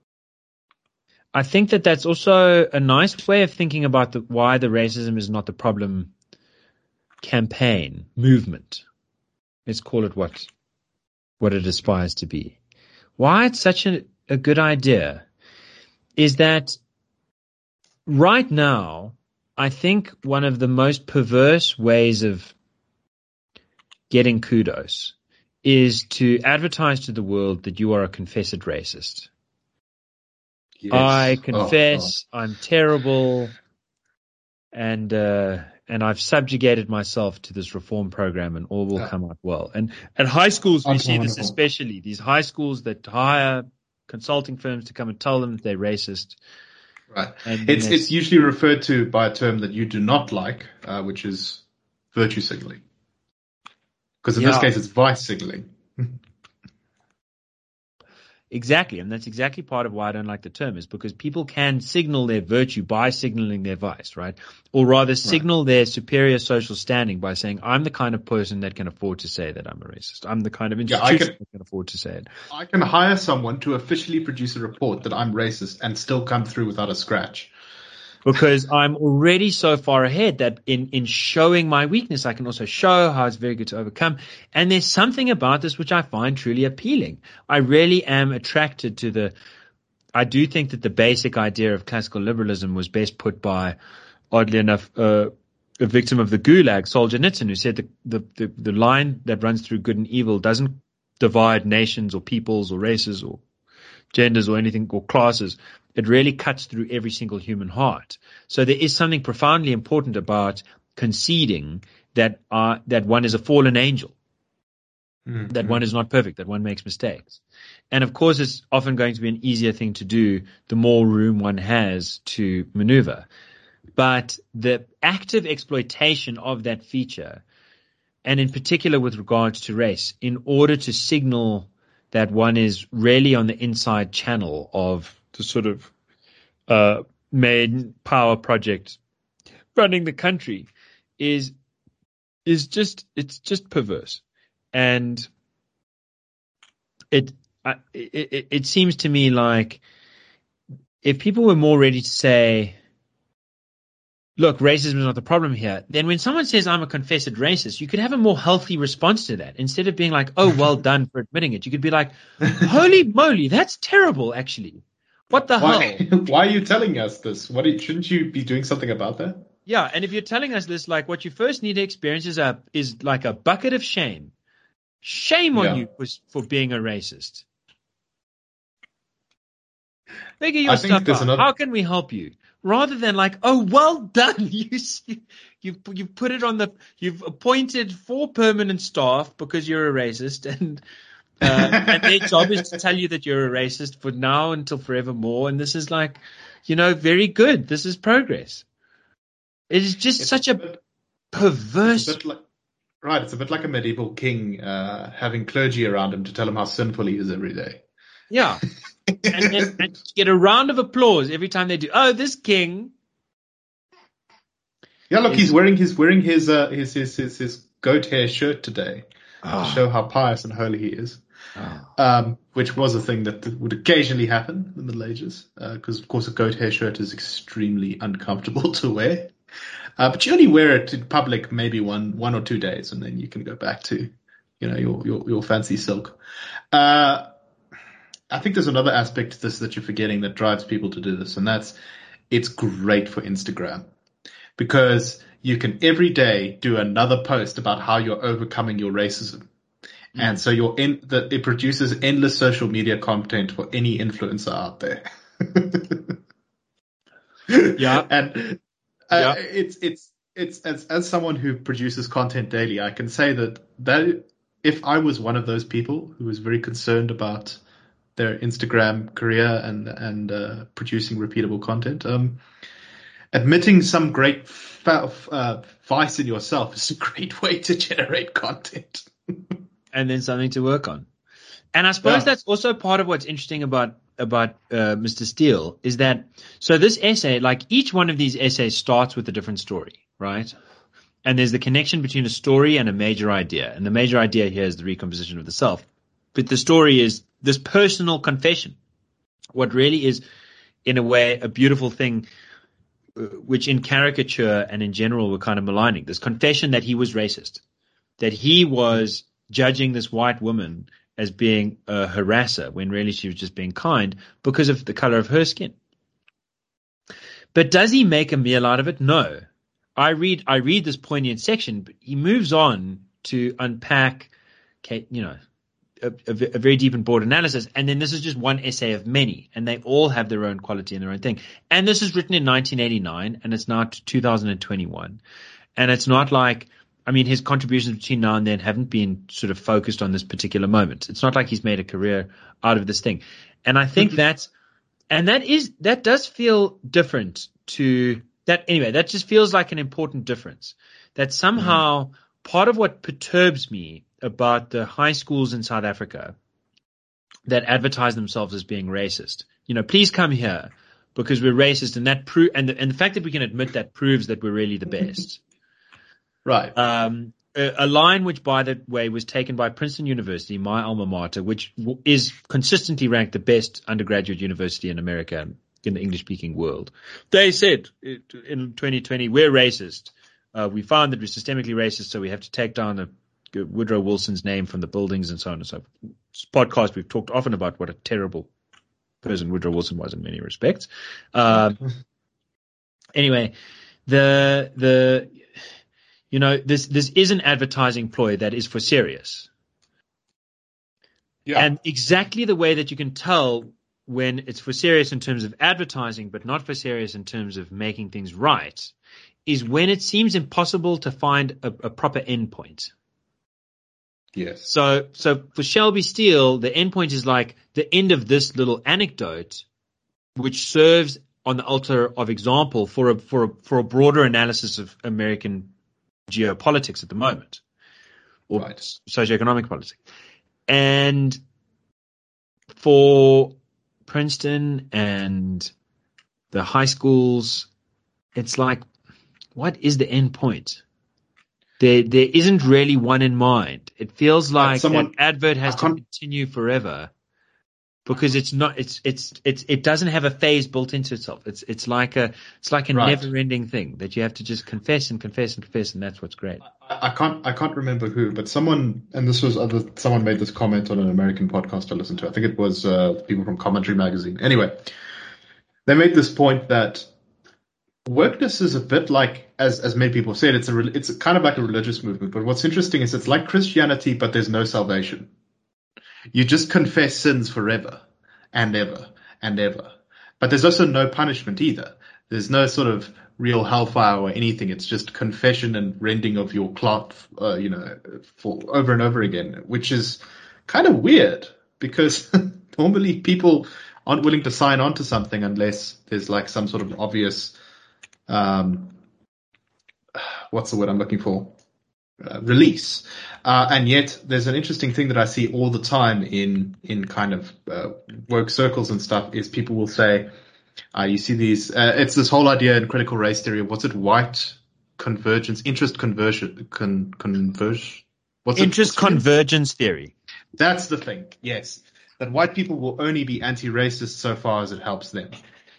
I think that that's also a nice way of thinking about the, why the racism is not the problem campaign movement. Let's call it what what it aspires to be. Why it's such a, a good idea is that right now, I think one of the most perverse ways of getting kudos is to advertise to the world that you are a confessed racist. Yes. I confess Oh, I'm terrible, and uh, and I've subjugated myself to this reform program, and all will yeah. come out well. And at high schools, we Aren't see this wonderful. especially. These high schools that hire consulting firms to come and tell them that they're racist. Right. And It's then it's usually referred to by a term that you do not like, uh, which is virtue signaling. Because in this Yeah. case, it's vice signaling. Exactly, and that's exactly part of why I don't like the term, is because people can signal their virtue by signaling their vice, right? Or rather signal their superior social standing by saying, I'm the kind of person that can afford to say that I'm a racist. I'm the kind of Yeah, I institution can- that can afford to say it. I can hire someone to officially produce a report that I'm racist and still come through without a scratch. Because I'm already so far ahead that in, in showing my weakness, I can also show how it's very good to overcome. And there's something about this which I find truly appealing. I really am attracted to the, I do think that the basic idea of classical liberalism was best put by, oddly enough, uh, a victim of the Gulag, Solzhenitsyn, who said the, the, the, the line that runs through good and evil doesn't divide nations or peoples or races or genders or anything or classes. It really cuts through every single human heart. So there is something profoundly important about conceding that uh, that one is a fallen angel, Mm-hmm. that one is not perfect, that one makes mistakes. And of course, it's often going to be an easier thing to do the more room one has to maneuver. But the active exploitation of that feature, and in particular with regards to race, in order to signal that one is really on the inside channel of the sort of uh, main power project running the country, is is just it's just perverse, and it, I, it it seems to me like if people were more ready to say, look, racism is not the problem here, then when someone says I'm a confessed racist, you could have a more healthy response to that. Instead of being like, oh, well done for admitting it, you could be like, holy moly, that's terrible, actually. What the Why, hell? why are you telling us this? What shouldn't you be doing something about that? Yeah, and if you're telling us this, like what you first need to experience is, a, is like a bucket of shame. Shame on Yeah. you for, for being a racist. Figure your I think stuff there's out. another- How can we help you? Rather than like, oh, well done. You, you've, you've put it on the, you've appointed four permanent staff because you're a racist, and uh, and their job is to tell you that you're a racist for now until forevermore. And this is like, you know, very good. This is progress. It is just It's such a a bit- perverse. It's a bit like, right, it's a bit like a medieval king uh, having clergy around him to tell him how sinful he is every day. Yeah. and, and, and get a round of applause every time they do. Oh, this king. Yeah, look, is- he's wearing his wearing his uh, his, his his his goat hair shirt today Oh, to show how pious and holy he is. oh. Um, which was a thing that would occasionally happen in the Middle Ages, because uh, of course a goat hair shirt is extremely uncomfortable to wear. Uh, but you only wear it in public maybe one one or two days, and then you can go back to, you know, your your, your fancy silk. Uh, I think there's another aspect to this that you're forgetting that drives people to do this, and that's it's great for Instagram because you can every day do another post about how you're overcoming your racism. Mm. And so you're in that it produces endless social media content for any influencer out there. Yeah. And uh, Yeah. it's, it's, it's, as, as someone who produces content daily, I can say that that if I was one of those people who was very concerned about their Instagram career and, and, uh, producing repeatable content, um, admitting some great fa- uh, vice in yourself is a great way to generate content. And then something to work on. And I suppose Yeah. that's also part of what's interesting about about uh, Mister Steele is that, so this essay, like each one of these essays starts with a different story, right? And there's the connection between a story and a major idea. And the major idea here is the recomposition of the self. But the story is this personal confession, what really is, in a way, a beautiful thing, uh, which in caricature and in general we're kind of maligning. This confession that he was racist, that he was judging this white woman as being a harasser when really she was just being kind because of the color of her skin. But does he make a meal out of it? No. I read I read this poignant section, but he moves on to unpack, you know, a, a, a very deep and broad analysis. And then this is just one essay of many, and they all have their own quality and their own thing. And this is written in nineteen eighty-nine, and it's now two thousand twenty-one. And it's not like, I mean, his contributions between now and then haven't been sort of focused on this particular moment. It's not like he's made a career out of this thing. And I think that's, and that is, that does feel different to that. Anyway, that just feels like an important difference, that somehow part of what perturbs me about the high schools in South Africa that advertise themselves as being racist, you know, please come here because we're racist. And that pro- and the, and the fact that we can admit that proves that we're really the best. Right. Um, a, a line which, by the way, was taken by Princeton University, my alma mater, which w- is consistently ranked the best undergraduate university in America, in the English-speaking world. They said in twenty twenty, we're racist. Uh, we found that we're systemically racist, so we have to take down the, Woodrow Wilson's name from the buildings and so on and so forth. This podcast, we've talked often about what a terrible person Woodrow Wilson was in many respects. Um, anyway, the the You know, this this is an advertising ploy that is for serious. Yeah. And exactly the way that you can tell when it's for serious in terms of advertising, but not for serious in terms of making things right, is when it seems impossible to find a, a proper endpoint. Yes. So, so for Shelby Steele, the endpoint is like the end of this little anecdote, which serves on the altar of example for a for a, for a broader analysis of American geopolitics at the moment, or Right. socioeconomic politics. And for Princeton and the high schools, it's like, what is the end point? There, there isn't really one in mind. It feels like someone, that advert has to continue forever because it's not, it's, it's, it's, it doesn't have a phase built into itself. It's, it's like a, it's like a right. never ending thing that you have to just confess and confess and confess. And that's what's great. I, I can't, I can't remember who, but someone, and this was other, someone made this comment on an American podcast I listened to. I think it was, uh, people from Commentary Magazine. Anyway, they made this point that wokeness is a bit like, as, as many people said, it's a, it's a, kind of like a religious movement. But what's interesting is it's like Christianity, but there's no salvation. You just confess sins forever and ever and ever. But there's also no punishment either. There's no sort of real hellfire or anything. It's just confession and rending of your cloth, uh, you know, for over and over again, which is kind of weird because normally people aren't willing to sign on to something unless there's like some sort of obvious, um, what's the word I'm looking for? Uh, release. Uh, and yet there's an interesting thing that I see all the time in, in kind of, uh, work circles and stuff is people will say, uh, you see these, uh, it's this whole idea in critical race theory of what's it, white convergence, interest conversion, con, converge, what's interest it? convergence theory. That's the thing. Yes. That white people will only be anti-racist so far as it helps them.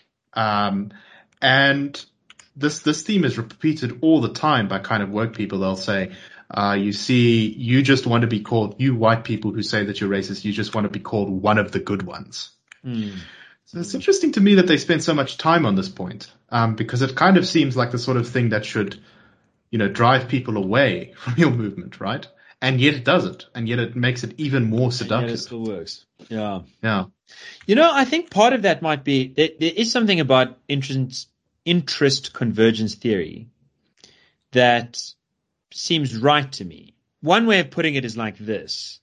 Um, and This this theme is repeated all the time by kind of woke people. They'll say, uh, you see, you just want to be called, you white people who say that you're racist, you just want to be called one of the good ones. Mm. So it's interesting to me that they spend so much time on this point, um, because it kind of seems like the sort of thing that should, you know, drive people away from your movement, right? And yet it doesn't. And yet it makes it even more seductive. And yet it still works. Yeah. Yeah. You know, I think part of that might be, there, there is something about interest, interest convergence theory that seems right to me. One way of putting it is like this,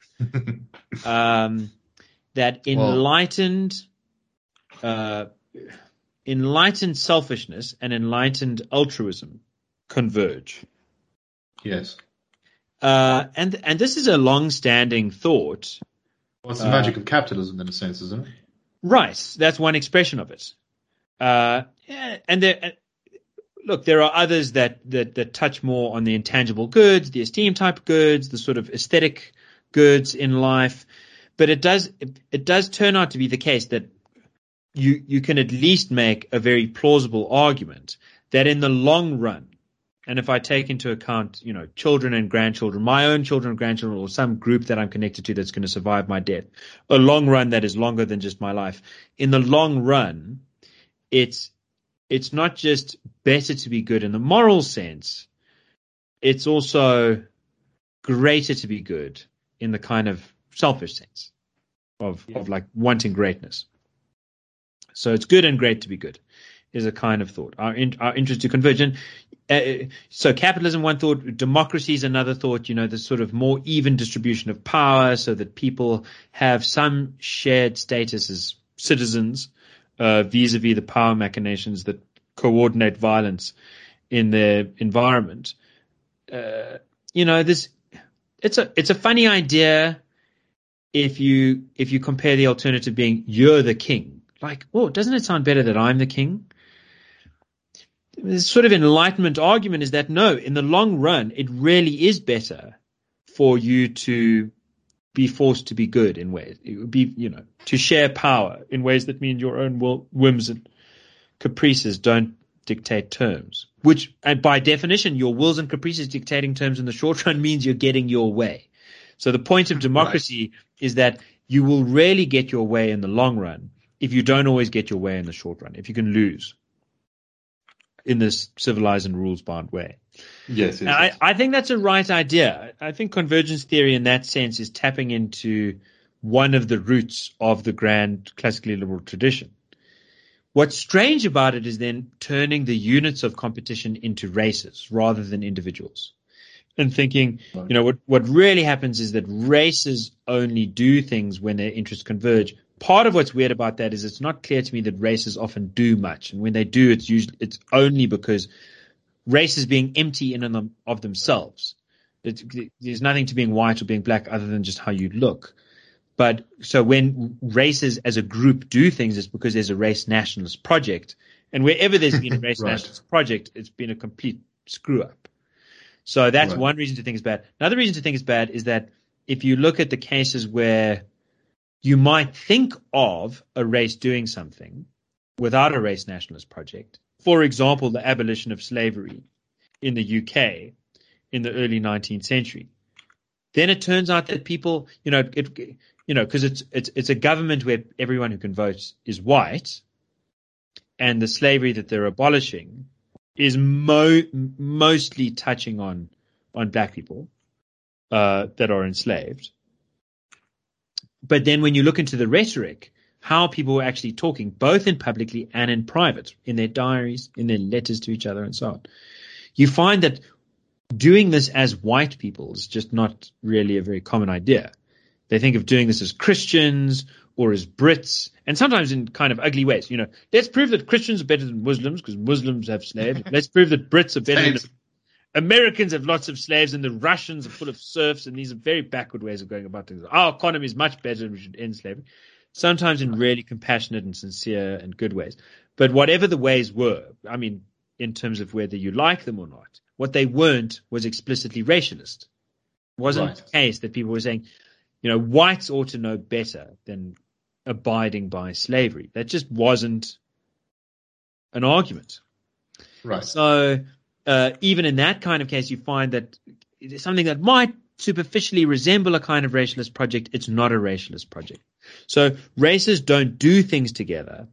um, that enlightened, uh, enlightened selfishness and enlightened altruism converge. Yes. Uh, and and this is a long-standing thought. Well, it's the uh, magic of capitalism in a sense, isn't it? Right. That's one expression of it. Uh, yeah, and there, look, there are others that, that, that touch more on the intangible goods, the esteem type goods, the sort of aesthetic goods in life. But it does it, it does turn out to be the case that you you can at least make a very plausible argument that in the long run, and if I take into account, you know, children and grandchildren, my own children and grandchildren, or some group that I'm connected to that's going to survive my death, a long run that is longer than just my life. In the long run, it's it's not just better to be good in the moral sense. It's also greater to be good in the kind of selfish sense of, yeah. of like wanting greatness. So it's good and great to be good is a kind of thought. Our, in, our interest to converge. And, uh, so capitalism, one thought, democracy is another thought, you know, the sort of more even distribution of power so that people have some shared status as citizens uh, vis-a-vis the power machinations that coordinate violence in their environment. Uh, you know, this, it's a, it's a funny idea if you, if you compare the alternative being you're the king. Like, oh, doesn't it sound better that I'm the king? This sort of enlightenment argument is that no, in the long run, it really is better for you to be forced to be good in ways. It would be, you know, to share power in ways that mean your own will, whims and caprices don't dictate terms, which, and by definition, your wills and caprices dictating terms in the short run means you're getting your way. So the point of democracy right. is that you will rarely get your way in the long run if you don't always get your way in the short run, if you can lose in this civilized and rules-bound way. Yes, yes, I, yes. I think that's a right idea. I think convergence theory in that sense is tapping into one of the roots of the grand classically liberal tradition. What's strange about it is then turning the units of competition into races rather than individuals. And thinking, you know, what, what really happens is that races only do things when their interests converge. Part of what's weird about that is it's not clear to me that races often do much. And when they do, it's usually, it's only because races being empty in and of, of themselves. It, there's nothing to being white or being black other than just how you look. But so when races as a group do things, it's because there's a race nationalist project. And wherever there's been a race right. nationalist project, it's been a complete screw up. So that's right. one reason to think it's bad. Another reason to think it's bad is that if you look at the cases where you might think of a race doing something without a race nationalist project, for example, the abolition of slavery in the U K in the early nineteenth century, then it turns out that people, you know, it, you know, because it's it's it's a government where everyone who can vote is white, and the slavery that they're abolishing is mo- mostly touching on on black people uh, that are enslaved. But then when you look into the rhetoric, how people were actually talking, both in publicly and in private, in their diaries, in their letters to each other and so on, you find that doing this as white people is just not really a very common idea. They think of doing this as Christians or as Brits, and sometimes in kind of ugly ways. You know, let's prove that Christians are better than Muslims because Muslims have slaves. Let's prove that Brits are better than Americans have lots of slaves, and the Russians are full of serfs, and these are very backward ways of going about things. Our economy is much better, and we should end slavery. Sometimes in really compassionate and sincere and good ways. But whatever the ways were, I mean, in terms of whether you like them or not, what they weren't was explicitly racialist. It wasn't right. the case that people were saying, you know, whites ought to know better than abiding by slavery. That just wasn't an argument. Right. So uh, even in that kind of case, you find that it's something that might superficially resemble a kind of racialist project. It's not a racialist project. So races don't do things together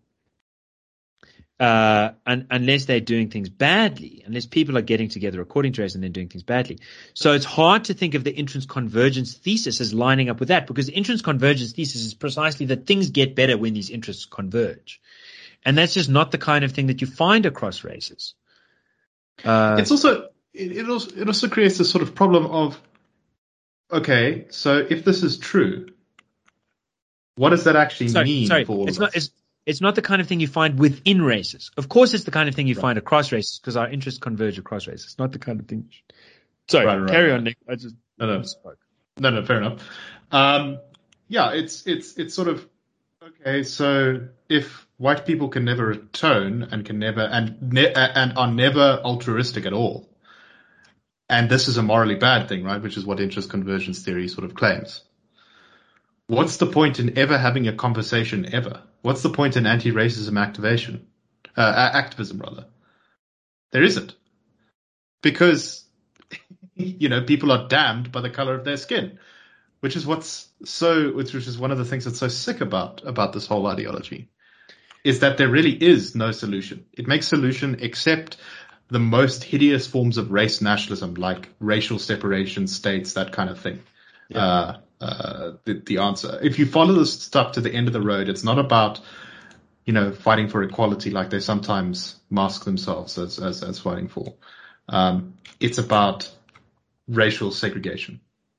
uh, un- unless they're doing things badly, unless people are getting together according to race and then doing things badly. So it's hard to think of the entrance convergence thesis as lining up with that, because the entrance convergence thesis is precisely that things get better when these interests converge. And that's just not the kind of thing that you find across races. Uh, it's also it, it also it also creates this sort of problem of, okay, so if this is true, what does that actually sorry, mean sorry, for all it's of not, us? it's, it's not the kind of thing you find within races. Of course, it's the kind of thing you right. find across races because our interests converge across races. It's not the kind of thing. Sorry, right, right, carry right. on, Nick. I just no, no, spoke. no, no, fair enough. Um, yeah, it's it's it's sort of okay. So if white people can never atone and can never and ne- and are never altruistic at all, and this is a morally bad thing, right? Which is what interest convergence theory sort of claims. What's the point in ever having a conversation ever? What's the point in anti-racism activation, uh, activism rather? There isn't, because you know people are damned by the color of their skin, which is what's so, which is one of the things that's so sick about about this whole ideology, is that there really is no solution. It makes solution except the most hideous forms of race nationalism, like racial separation states, that kind of thing. Yeah. Uh, uh, the, the answer. If you follow this stuff to the end of the road, it's not about, you know, fighting for equality like they sometimes mask themselves as, as, as fighting for. Um, it's about racial segregation.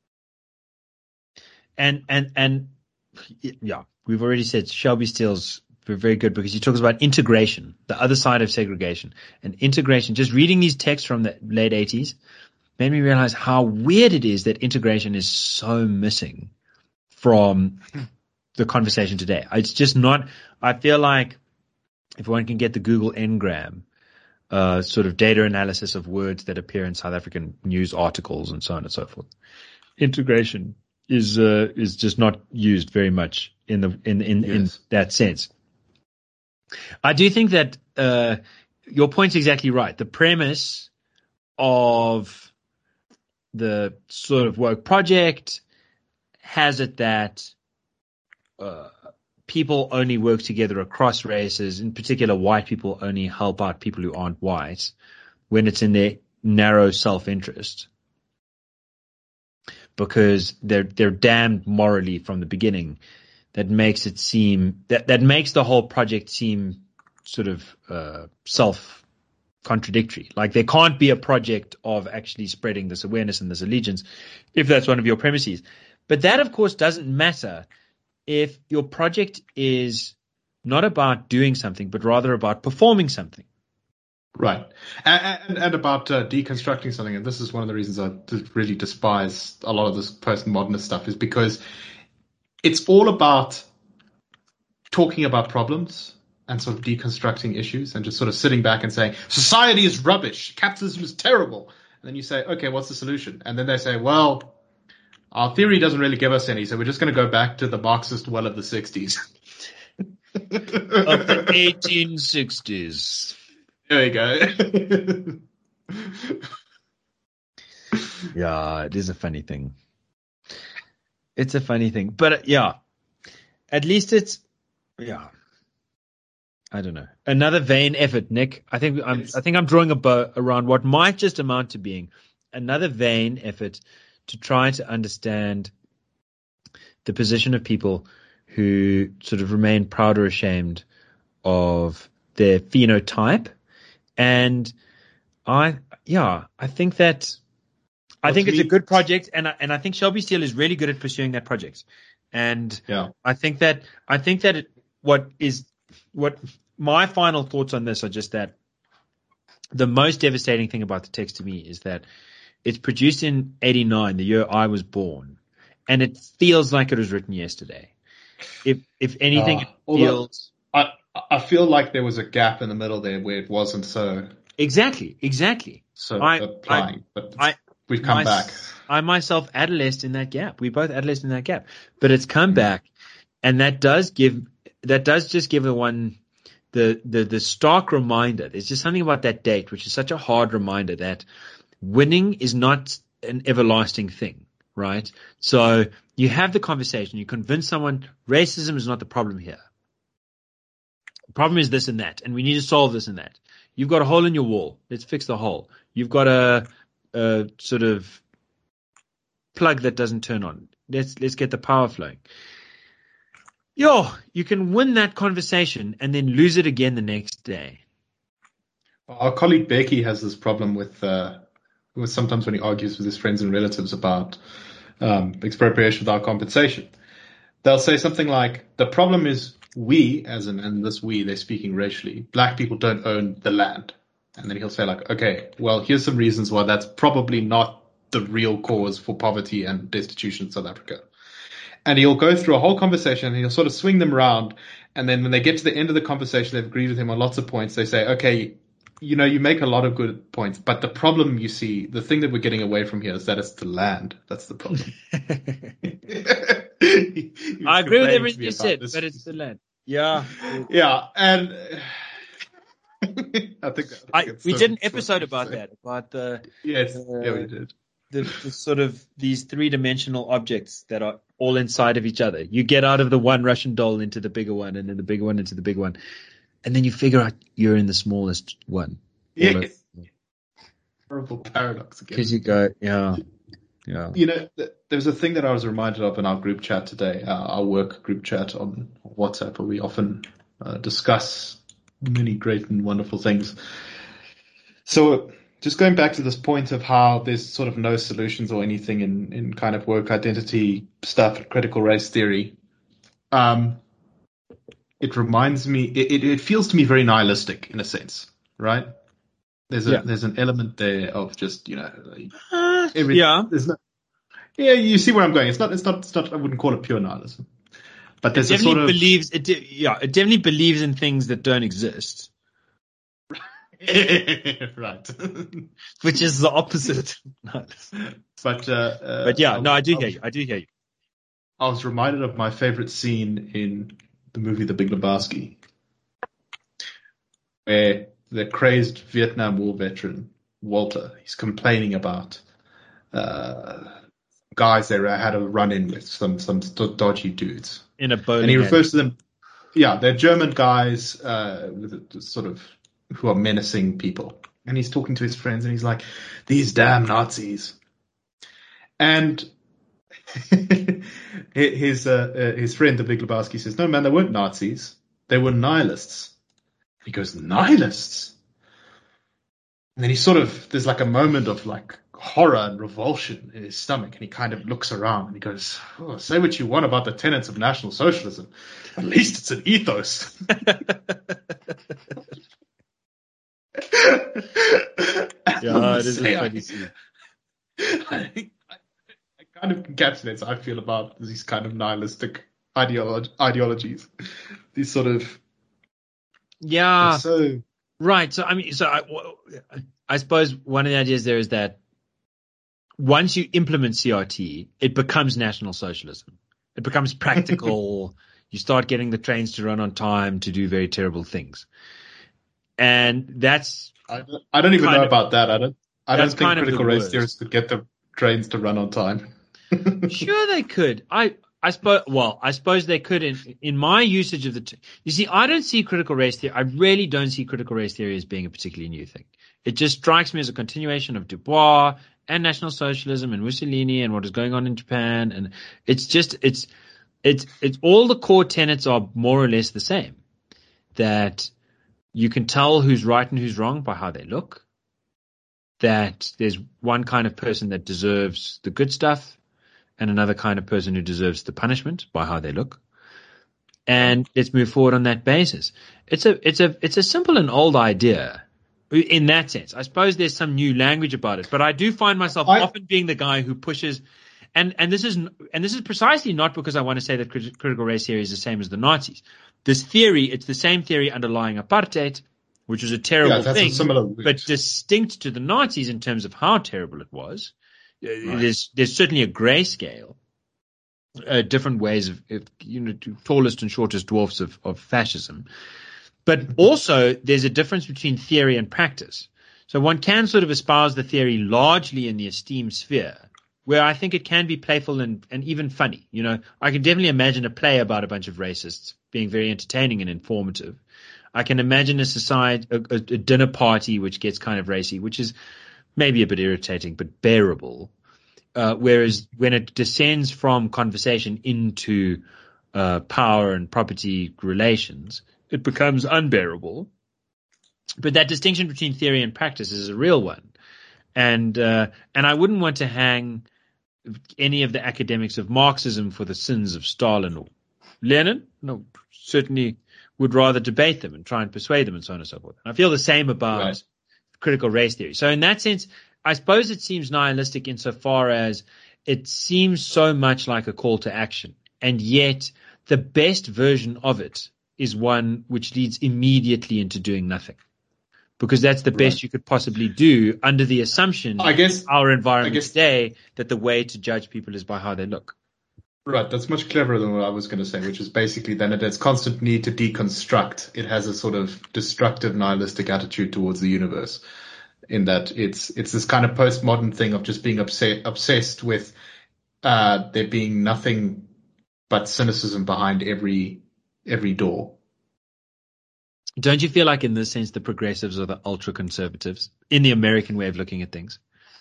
And, and, and yeah, we've already said Shelby Steele's very good because he talks about integration, the other side of segregation. And integration, just reading these texts from the late eighties, made me realize how weird it is that integration is so missing from the conversation today. It's just not, I feel like if one can get the Google Ngram, uh, sort of data analysis of words that appear in South African news articles and so on and so forth, integration is, uh, is just not used very much in the, in, in, yes. in that sense. I do think that, uh, your point's exactly right. The premise of the sort of woke project has it that uh, people only work together across races. In particular, white people only help out people who aren't white when it's in their narrow self-interest, because they're they're damned morally from the beginning. That makes it seem that that makes the whole project seem sort of uh, self. contradictory. Like there can't be a project of actually spreading this awareness and this allegiance if that's one of your premises. But that, of course, doesn't matter if your project is not about doing something, but rather about performing something. Right. And, and, and about uh, deconstructing something. And this is one of the reasons I really despise a lot of this postmodernist stuff, is because it's all about talking about problems and sort of deconstructing issues and just sort of sitting back and saying, society is rubbish, capitalism is terrible. And then you say, okay, what's the solution? And then they say, well, our theory doesn't really give us any, so we're just going to go back to the Marxist well of the sixties. Of the eighteen sixties. There you go. Yeah, it is a funny thing. It's a funny thing. But uh, yeah, at least it's, yeah. I don't know. Another vain effort, Nick. I think I'm. I think I'm drawing a bow around what might just amount to being another vain effort to try to understand the position of people who sort of remain proud or ashamed of their phenotype. And I, yeah, I think that I well, think it's me, a good project, and I, and I think Shelby Steele is really good at pursuing that project. And yeah. I think that I think that it, what is what. My final thoughts on this are just that the most devastating thing about the text to me is that it's produced in eighty-nine, the year I was born, and it feels like it was written yesterday. If if anything, uh, it feels. I I feel like there was a gap in the middle there where it wasn't so. Exactly, exactly. So I, applying, I, but I, we've come my, back. I myself adolesced in that gap. We both adolesced in that gap, but it's come mm-hmm. back, and that does give that does just give a one. The, the, the stark reminder, there's just something about that date, which is such a hard reminder that winning is not an everlasting thing, right? So you have the conversation, you convince someone racism is not the problem here. The problem is this and that, and we need to solve this and that. You've got a hole in your wall. Let's fix the hole. You've got a, a sort of plug that doesn't turn on. Let's, let's get the power flowing. Yo, you can win that conversation and then lose it again the next day. Our colleague Becky has this problem with, uh, with sometimes when he argues with his friends and relatives about um, expropriation without compensation. They'll say something like, the problem is we, as in, and this we, they're speaking racially, black people don't own the land. And then he'll say like, okay, well, here's some reasons why that's probably not the real cause for poverty and destitution in South Africa. And he'll go through a whole conversation and he'll sort of swing them around. And then when they get to the end of the conversation, they've agreed with him on lots of points. They say, okay, you know, you make a lot of good points, but the problem you see, the thing that we're getting away from here is that it's the land. That's the problem. I agree with everything you said, this. But it's the land. Yeah. Yeah. And I think, I think I, we so, did an episode so about that, about the, yes, uh, yeah, we did. The, the sort of these three-dimensional objects that are all inside of each other. You get out of the one Russian doll into the bigger one, and then the bigger one into the big one. And then you figure out you're in the smallest one. Yeah. Horrible paradox again. Because you go, yeah, yeah. You know, th- there was a thing that I was reminded of in our group chat today, uh, our work group chat on WhatsApp, where we often uh, discuss many great and wonderful things. So just going back to this point of how there's sort of no solutions or anything in, in kind of woke identity stuff, critical race theory, um, it reminds me, it, it feels to me very nihilistic in a sense, right? There's a yeah. there's an element there of just, you know, like uh, yeah. There's no, yeah, you see where I'm going. It's not, it's not, it's not. I wouldn't call it pure nihilism, but there's it a sort of believes. It de- yeah, it definitely believes in things that don't exist. Right. Which is the opposite. but uh, uh, but yeah, I, no, I do I, hear you. I do hear you. I was reminded of my favorite scene in the movie The Big Lebowski, where the crazed Vietnam War veteran Walter, he's complaining about uh, guys that had a run-in with some some dodgy dudes in a bowling. And he refers to them, yeah, they're German guys uh, with a, sort of who are menacing people. And he's talking to his friends, and he's like, "These damn Nazis." And his uh, his friend, the Big Lebowski, says, "No, man, they weren't Nazis. They were nihilists." He goes, "Nihilists?" And then he sort of, there's like a moment of like horror and revulsion in his stomach, and he kind of looks around and he goes, "Oh, say what you want about the tenets of National Socialism. At least it's an ethos." Yeah, it is a funny scene. I, I kind of encapsulates how I feel about these kind of nihilistic ideolo- ideologies. These sort of yeah, so right. So I mean, so I, I suppose one of the ideas there is that once you implement C R T, it becomes National Socialism. It becomes practical. You start getting the trains to run on time to do very terrible things, and that's. I, I don't even know of, about that. I don't. I don't think critical race worst. theorists could get the trains to run on time. Sure, they could. I. I suppose, well, I suppose they could in, in my usage of the, t- you see, I don't see critical race theory. I really don't see critical race theory as being a particularly new thing. It just strikes me as a continuation of Du Bois and National Socialism and Mussolini and what is going on in Japan. And it's just, it's, it's, it's all the core tenets are more or less the same. That you can tell who's right and who's wrong by how they look. That there's one kind of person that deserves the good stuff, and another kind of person who deserves the punishment by how they look. And let's move forward on that basis. It's a, it's a, it's a simple and old idea in that sense. I suppose there's some new language about it, but I do find myself I, often being the guy who pushes, and, and this is, and this is precisely not because I want to say that crit- critical race theory is the same as the Nazis. This theory, it's the same theory underlying apartheid, which was a terrible yeah, that's thing, a similar but distinct to the Nazis in terms of how terrible it was. Right. There's there's certainly a grayscale, uh, different ways of, of you know tallest and shortest dwarfs of, of fascism, but also there's a difference between theory and practice. So one can sort of espouse the theory largely in the esteem sphere, where I think it can be playful and, and even funny. You know, I can definitely imagine a play about a bunch of racists being very entertaining and informative. I can imagine a society, a, a, a dinner party which gets kind of racy, which is maybe a bit irritating, but bearable. Uh, whereas when it descends from conversation into uh, power and property relations, it becomes unbearable. But that distinction between theory and practice is a real one. And uh, and I wouldn't want to hang any of the academics of Marxism for the sins of Stalin or Lenin? No, certainly would rather debate them and try and persuade them and so on and so forth. And I feel the same about Right. critical race theory. So in that sense, I suppose it seems nihilistic insofar as it seems so much like a call to action. And yet the best version of it is one which leads immediately into doing nothing. Because that's the best Right. you could possibly do under the assumption I guess our environment I guess, today that the way to judge people is by how they look. right. That's much cleverer than what I was going to say, which is basically then it has constant need to deconstruct. It has a sort of destructive nihilistic attitude towards the universe, in that it's it's this kind of postmodern thing of just being obsessed obsessed with uh, there being nothing but cynicism behind every every door. Don't you feel like in this sense the progressives are the ultra conservatives in the American way of looking at things?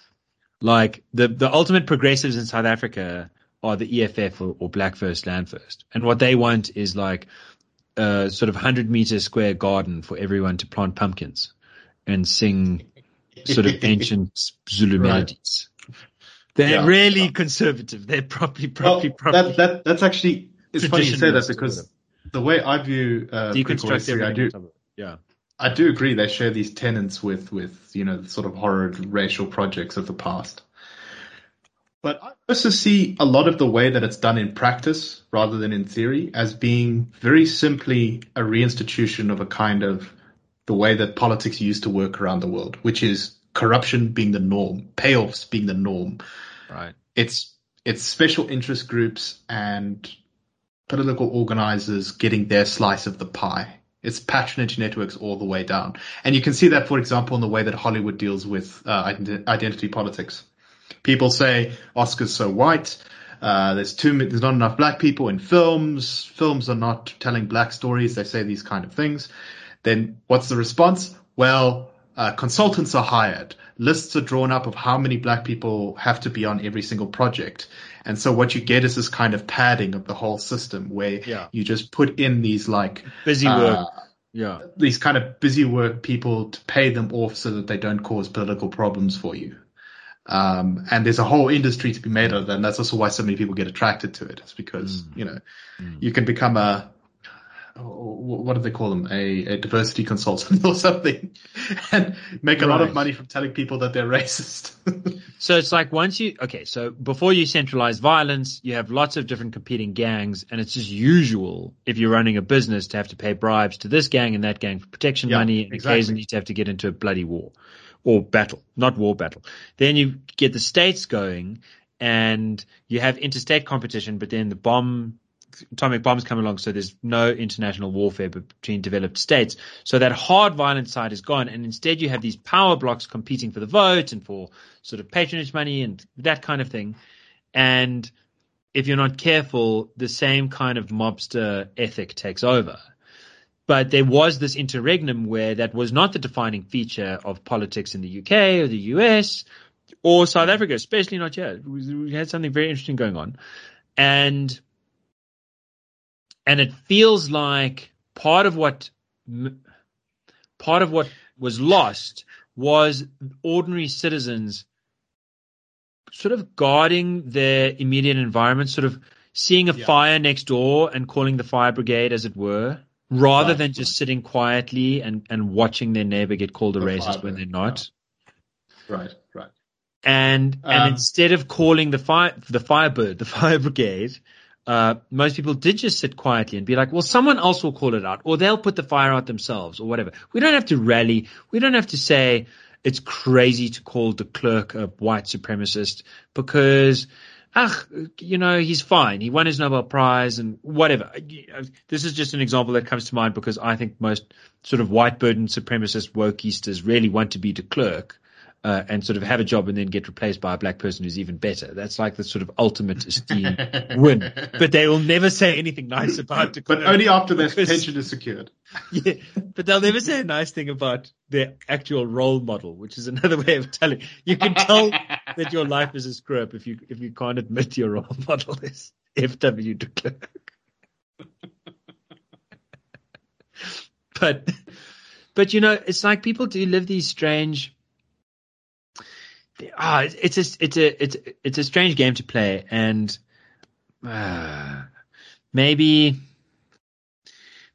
Like the, the ultimate progressives in South Africa are the E F F or, or Black First Land First. And what they want is like a sort of hundred meter square garden for everyone to plant pumpkins and sing sort of ancient Zulu Right. melodies. They're Yeah. really conservative. They're properly, properly, Well, properly. that that that's actually it's funny you say that, Traditionalist or because whatever. the way I view uh, critical race Deconstruct theory, I everything. do on top of it. Yeah. I do agree they share these tenets with with you know the sort of horrid racial projects of the past. But I also see a lot of the way that it's done in practice rather than in theory as being very simply a reinstitution of a kind of the way that politics used to work around the world, which is corruption being the norm, payoffs being the norm. Right. It's it's special interest groups and political organizers getting their slice of the pie. It's patronage networks all the way down. And you can see that, for example, in the way that Hollywood deals with uh, ident- identity politics. People say Oscar's so white. Uh, there's too there's not enough black people in films. Films are not telling black stories. They say these kind of things. Then what's the response? Well, uh, consultants are hired. Lists are drawn up of how many black people have to be on every single project. And so what you get is this kind of padding of the whole system where Yeah. you just put in these like Busy work. uh, Yeah. these kind of busy work people to pay them off so that they don't cause political problems for you. Um, and there's a whole industry to be made of that. And that's also why so many people get attracted to it. It's because, Mm. you know, Mm. you can become a, what do they call them? A, a diversity consultant or something and make a lot of Right. money from telling people that they're racist. So it's like once you, okay, so before you centralize violence, you have lots of different competing gangs, and it's just usual if you're running a business to have to pay bribes to this gang and that gang for protection Yeah, money, and exactly. occasionally to have to get into a bloody war or battle, not war battle. Then you get the states going and you have interstate competition, but then the bomb, atomic bombs come along, so there's no international warfare between developed states. So that hard violent side is gone, and instead you have these power blocks competing for the vote and for sort of patronage money and that kind of thing. And if you're not careful, the same kind of mobster ethic takes over. But there was this interregnum where that was not the defining feature of politics in the U K or the U S or South Africa, especially not yet. We had something very interesting going on. And And it feels like part of what part of what was lost was ordinary citizens sort of guarding their immediate environment, sort of seeing a Yeah. fire next door and calling the fire brigade, as it were, rather Right, than just right. sitting quietly and, and watching their neighbor get called a The racist fire when they're brigade, not. Right, right. And and Um, instead of calling the fire the firebird, the fire brigade, uh, most people did just sit quietly and be like, well, someone else will call it out, or they'll put the fire out themselves, or whatever. We don't have to rally. We don't have to say it's crazy to call de Klerk a white supremacist because, ah, you know, he's fine. He won his Nobel Prize and whatever. This is just an example that comes to mind because I think most sort of white burdened supremacist wokeisters really want to be de Klerk. Uh, and sort of have a job and then get replaced by a black person who's even better. That's like the sort of ultimate esteem win. But they will never say anything nice about de Klerk. but only after their because- pension is secured. Yeah, but they'll never say a nice thing about their actual role model, which is another way of telling. You can tell that your life is a screw up if you if you can't admit your role model is F W de Klerk. But but you know, it's like people do live these strange. Ah, it's a it's a it's it's a strange game to play, and uh, maybe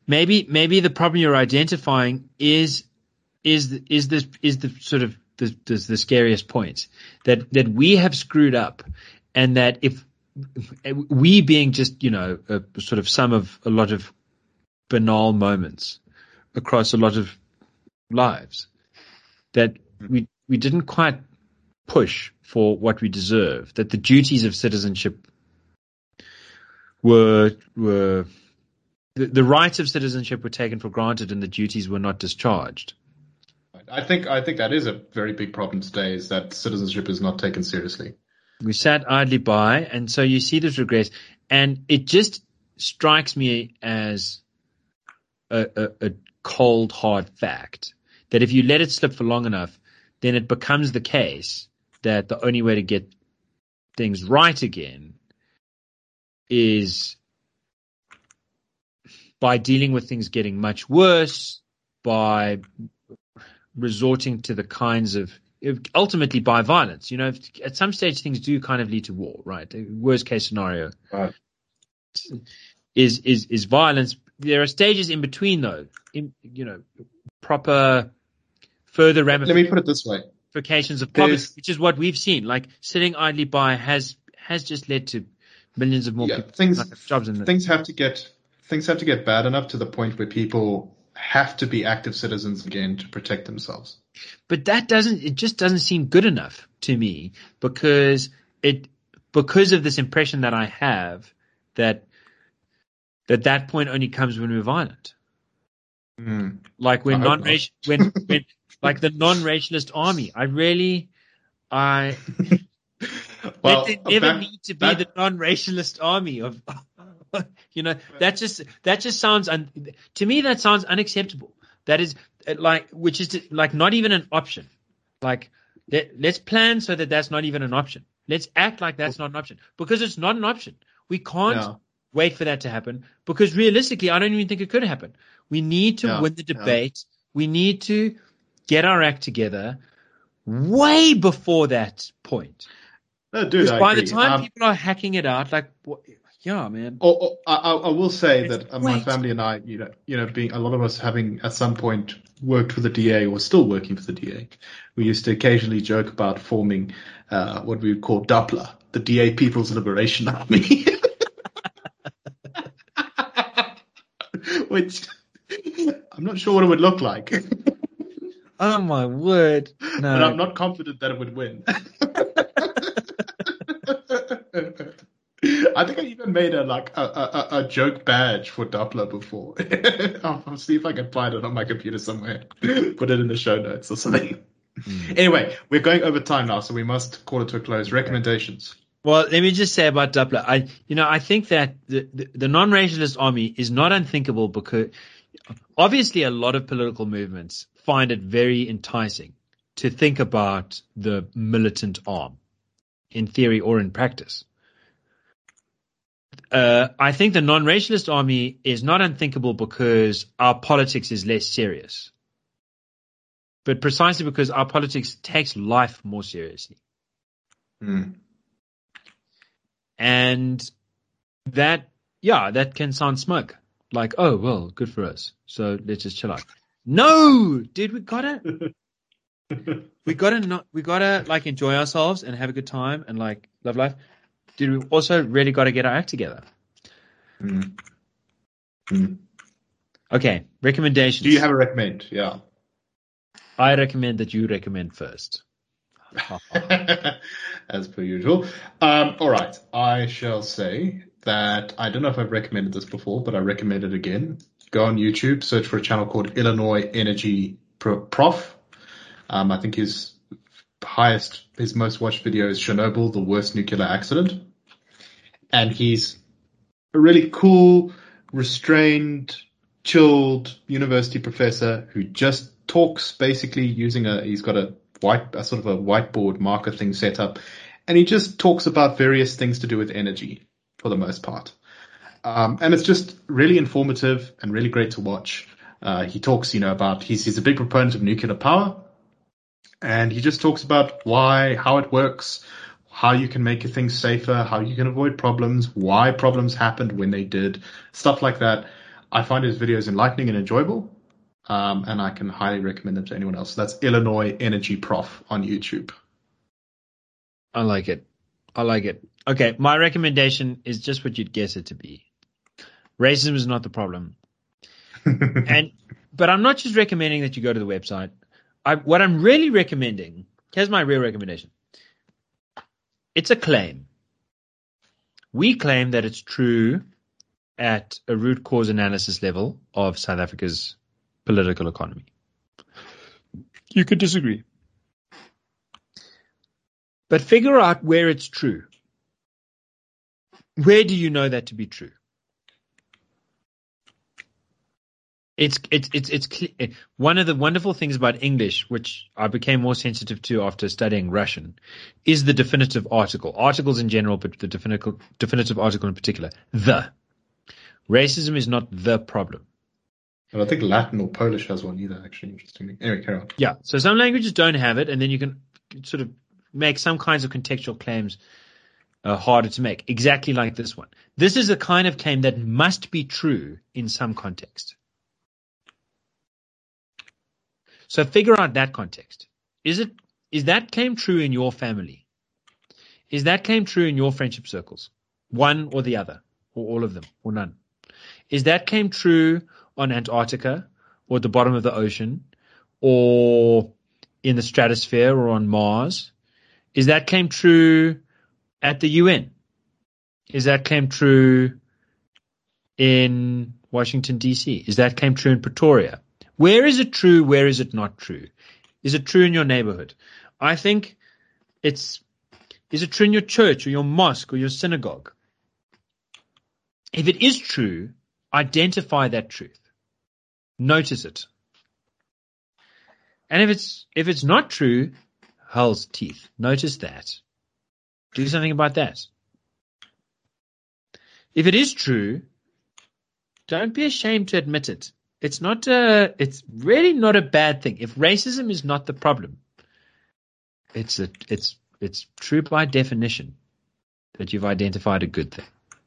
maybe maybe the problem you're identifying is is is this is the sort of the, the, the scariest point that that we have screwed up, and that if we being just you know a sort of sum of a lot of banal moments across a lot of lives, that we we didn't quite push for what we deserve, that the duties of citizenship were were the, the rights of citizenship were taken for granted and the duties were not discharged. I think I think that is a very big problem today, is that citizenship is not taken seriously. We sat idly by, and so you see this regress, and it just strikes me as a, a, a cold, hard fact that if you let it slip for long enough, then it becomes the case that the only way to get things right again is by dealing with things getting much worse, by resorting to the kinds of, ultimately by violence. You know, at some stage things do kind of lead to war, right? The worst case scenario right. is is is violence. There are stages in between, though. In, you know, proper further ramifications. Let me put it this way: ramifications of poverty, which is what we've seen. Like sitting idly by has has just led to millions of more yeah, people things jobs. In things have to get things have to get bad enough to the point where people have to be active citizens again to protect themselves. But that doesn't, it just doesn't seem good enough to me, because it, because of this impression that I have that, that that point only comes when we're violent. Mm. Like when non-racial, when, when, like the non-racialist army, I really, I, well, there never that, need to be that, the non-racialist army of, you know, that just, that just sounds, un, to me, that sounds unacceptable. That is like, which is to, like not even an option. Like, let, let's plan so that that's not even an option. Let's act like that's not an option, because it's not an option. We can't yeah. wait for that to happen, because realistically, I don't even think it could happen. We need to yeah. win the debate. Yeah. We need to get our act together way before that point. No, dude, because I by agree. the time um, people are hacking it out, like, what, yeah, man. Or, or, I, I will say It's that uh, great. my family and I, you know, you know, being a lot of us having at some point worked for the D A or still working for the D A, we used to occasionally joke about forming uh, what we would call Doppler, the D A People's Liberation Army, which I'm not sure what it would look like. Oh my word! No, but I'm not confident that it would win. I think I even made a like a, a, a joke badge for Doppler before. I'll, I'll see if I can find it on my computer somewhere. Put it in the show notes or something. Mm. Anyway, we're going over time now, so we must call it to a close. Recommendations. Well, let me just say about Doppler. I, you know, I think that the, the, the non-racialist army is not unthinkable, because obviously a lot of political movements find it very enticing to think about the militant arm, in theory or in practice. Uh, I think the non-racialist army is not unthinkable because our politics is less serious, but precisely because our politics takes life more seriously. Mm. And that, yeah, that can sound smug. Like, oh, well, good for us, so let's just chill out. No, dude, we gotta, we gotta not, we gotta like enjoy ourselves and have a good time and like love life. Dude, we also really got to get our act together. Mm. Mm. Okay, recommendations. Do you have a recommend? Yeah. I recommend that you recommend first. As per usual. Um, all right. I shall say that I don't know if I've recommended this before, but I recommend it again. Go on YouTube, search for a channel called Illinois Energy Prof. Um, I think his highest, his most watched video is Chernobyl, the worst nuclear accident. And he's a really cool, restrained, chilled university professor who just talks basically using a, he's got a white, a sort of a whiteboard marker thing set up. And he just talks about various things to do with energy for the most part. Um, and it's just really informative and really great to watch. Uh, he talks, you know, about, he's, he's a big proponent of nuclear power. And he just talks about why, how it works, how you can make things safer, how you can avoid problems, why problems happened when they did, stuff like that. I find his videos enlightening and enjoyable, um, and I can highly recommend them to anyone else. That's Illinois Energy Prof on YouTube. I like it. I like it. Okay, my recommendation is just what you'd guess it to be. Racism is not the problem. and But I'm not just recommending that you go to the website. I, what I'm really recommending, here's my real recommendation. It's a claim. We claim that it's true at a root cause analysis level of South Africa's political economy. You could disagree. But figure out where it's true. Where do you know that to be true? It's it's it's it's one of the wonderful things about English, which I became more sensitive to after studying Russian, is the definitive article. Articles in general, but the definitive definitive article in particular. The racism is not the problem. And I think Latin or Polish has one either. Actually, interestingly. Anyway, carry on. Yeah. So some languages don't have it, and then you can sort of make some kinds of contextual claims uh, harder to make. Exactly like this one. This is a kind of claim that must be true in some context. So figure out that context. Is it, is that claim true in your family? Is that claim true in your friendship circles? One or the other, or all of them, or none? Is that claim true on Antarctica, or at the bottom of the ocean, or in the stratosphere, or on Mars? Is that claim true at the U N? Is that claim true in Washington, D C? Is that claim true in Pretoria? Where is it true? Where is it not true? Is it true in your neighborhood? I think it's, is it true in your church or your mosque or your synagogue? If it is true, identify that truth. Notice it. And if it's, if it's not true, hell's teeth. Notice that. Do something about that. If it is true, don't be ashamed to admit it. It's not a, it's really not a bad thing. If racism is not the problem, it's a, it's, it's true by definition that you've identified a good thing.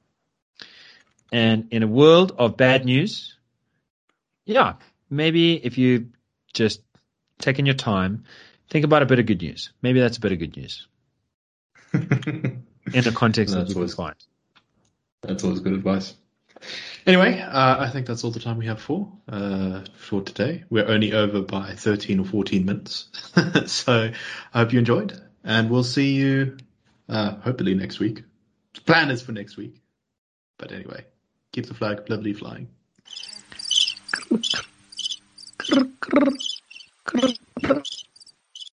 And in a world of bad news, yeah, maybe if you just taking your time, think about a bit of good news. Maybe that's a bit of good news. In the context that you can find. That's always good advice. Anyway, uh, I think that's all the time we have for uh, for today. We're only over by thirteen or fourteen minutes. So I hope you enjoyed, and we'll see you uh, hopefully next week. The plan is for next week. But anyway, keep the flag lovely flying.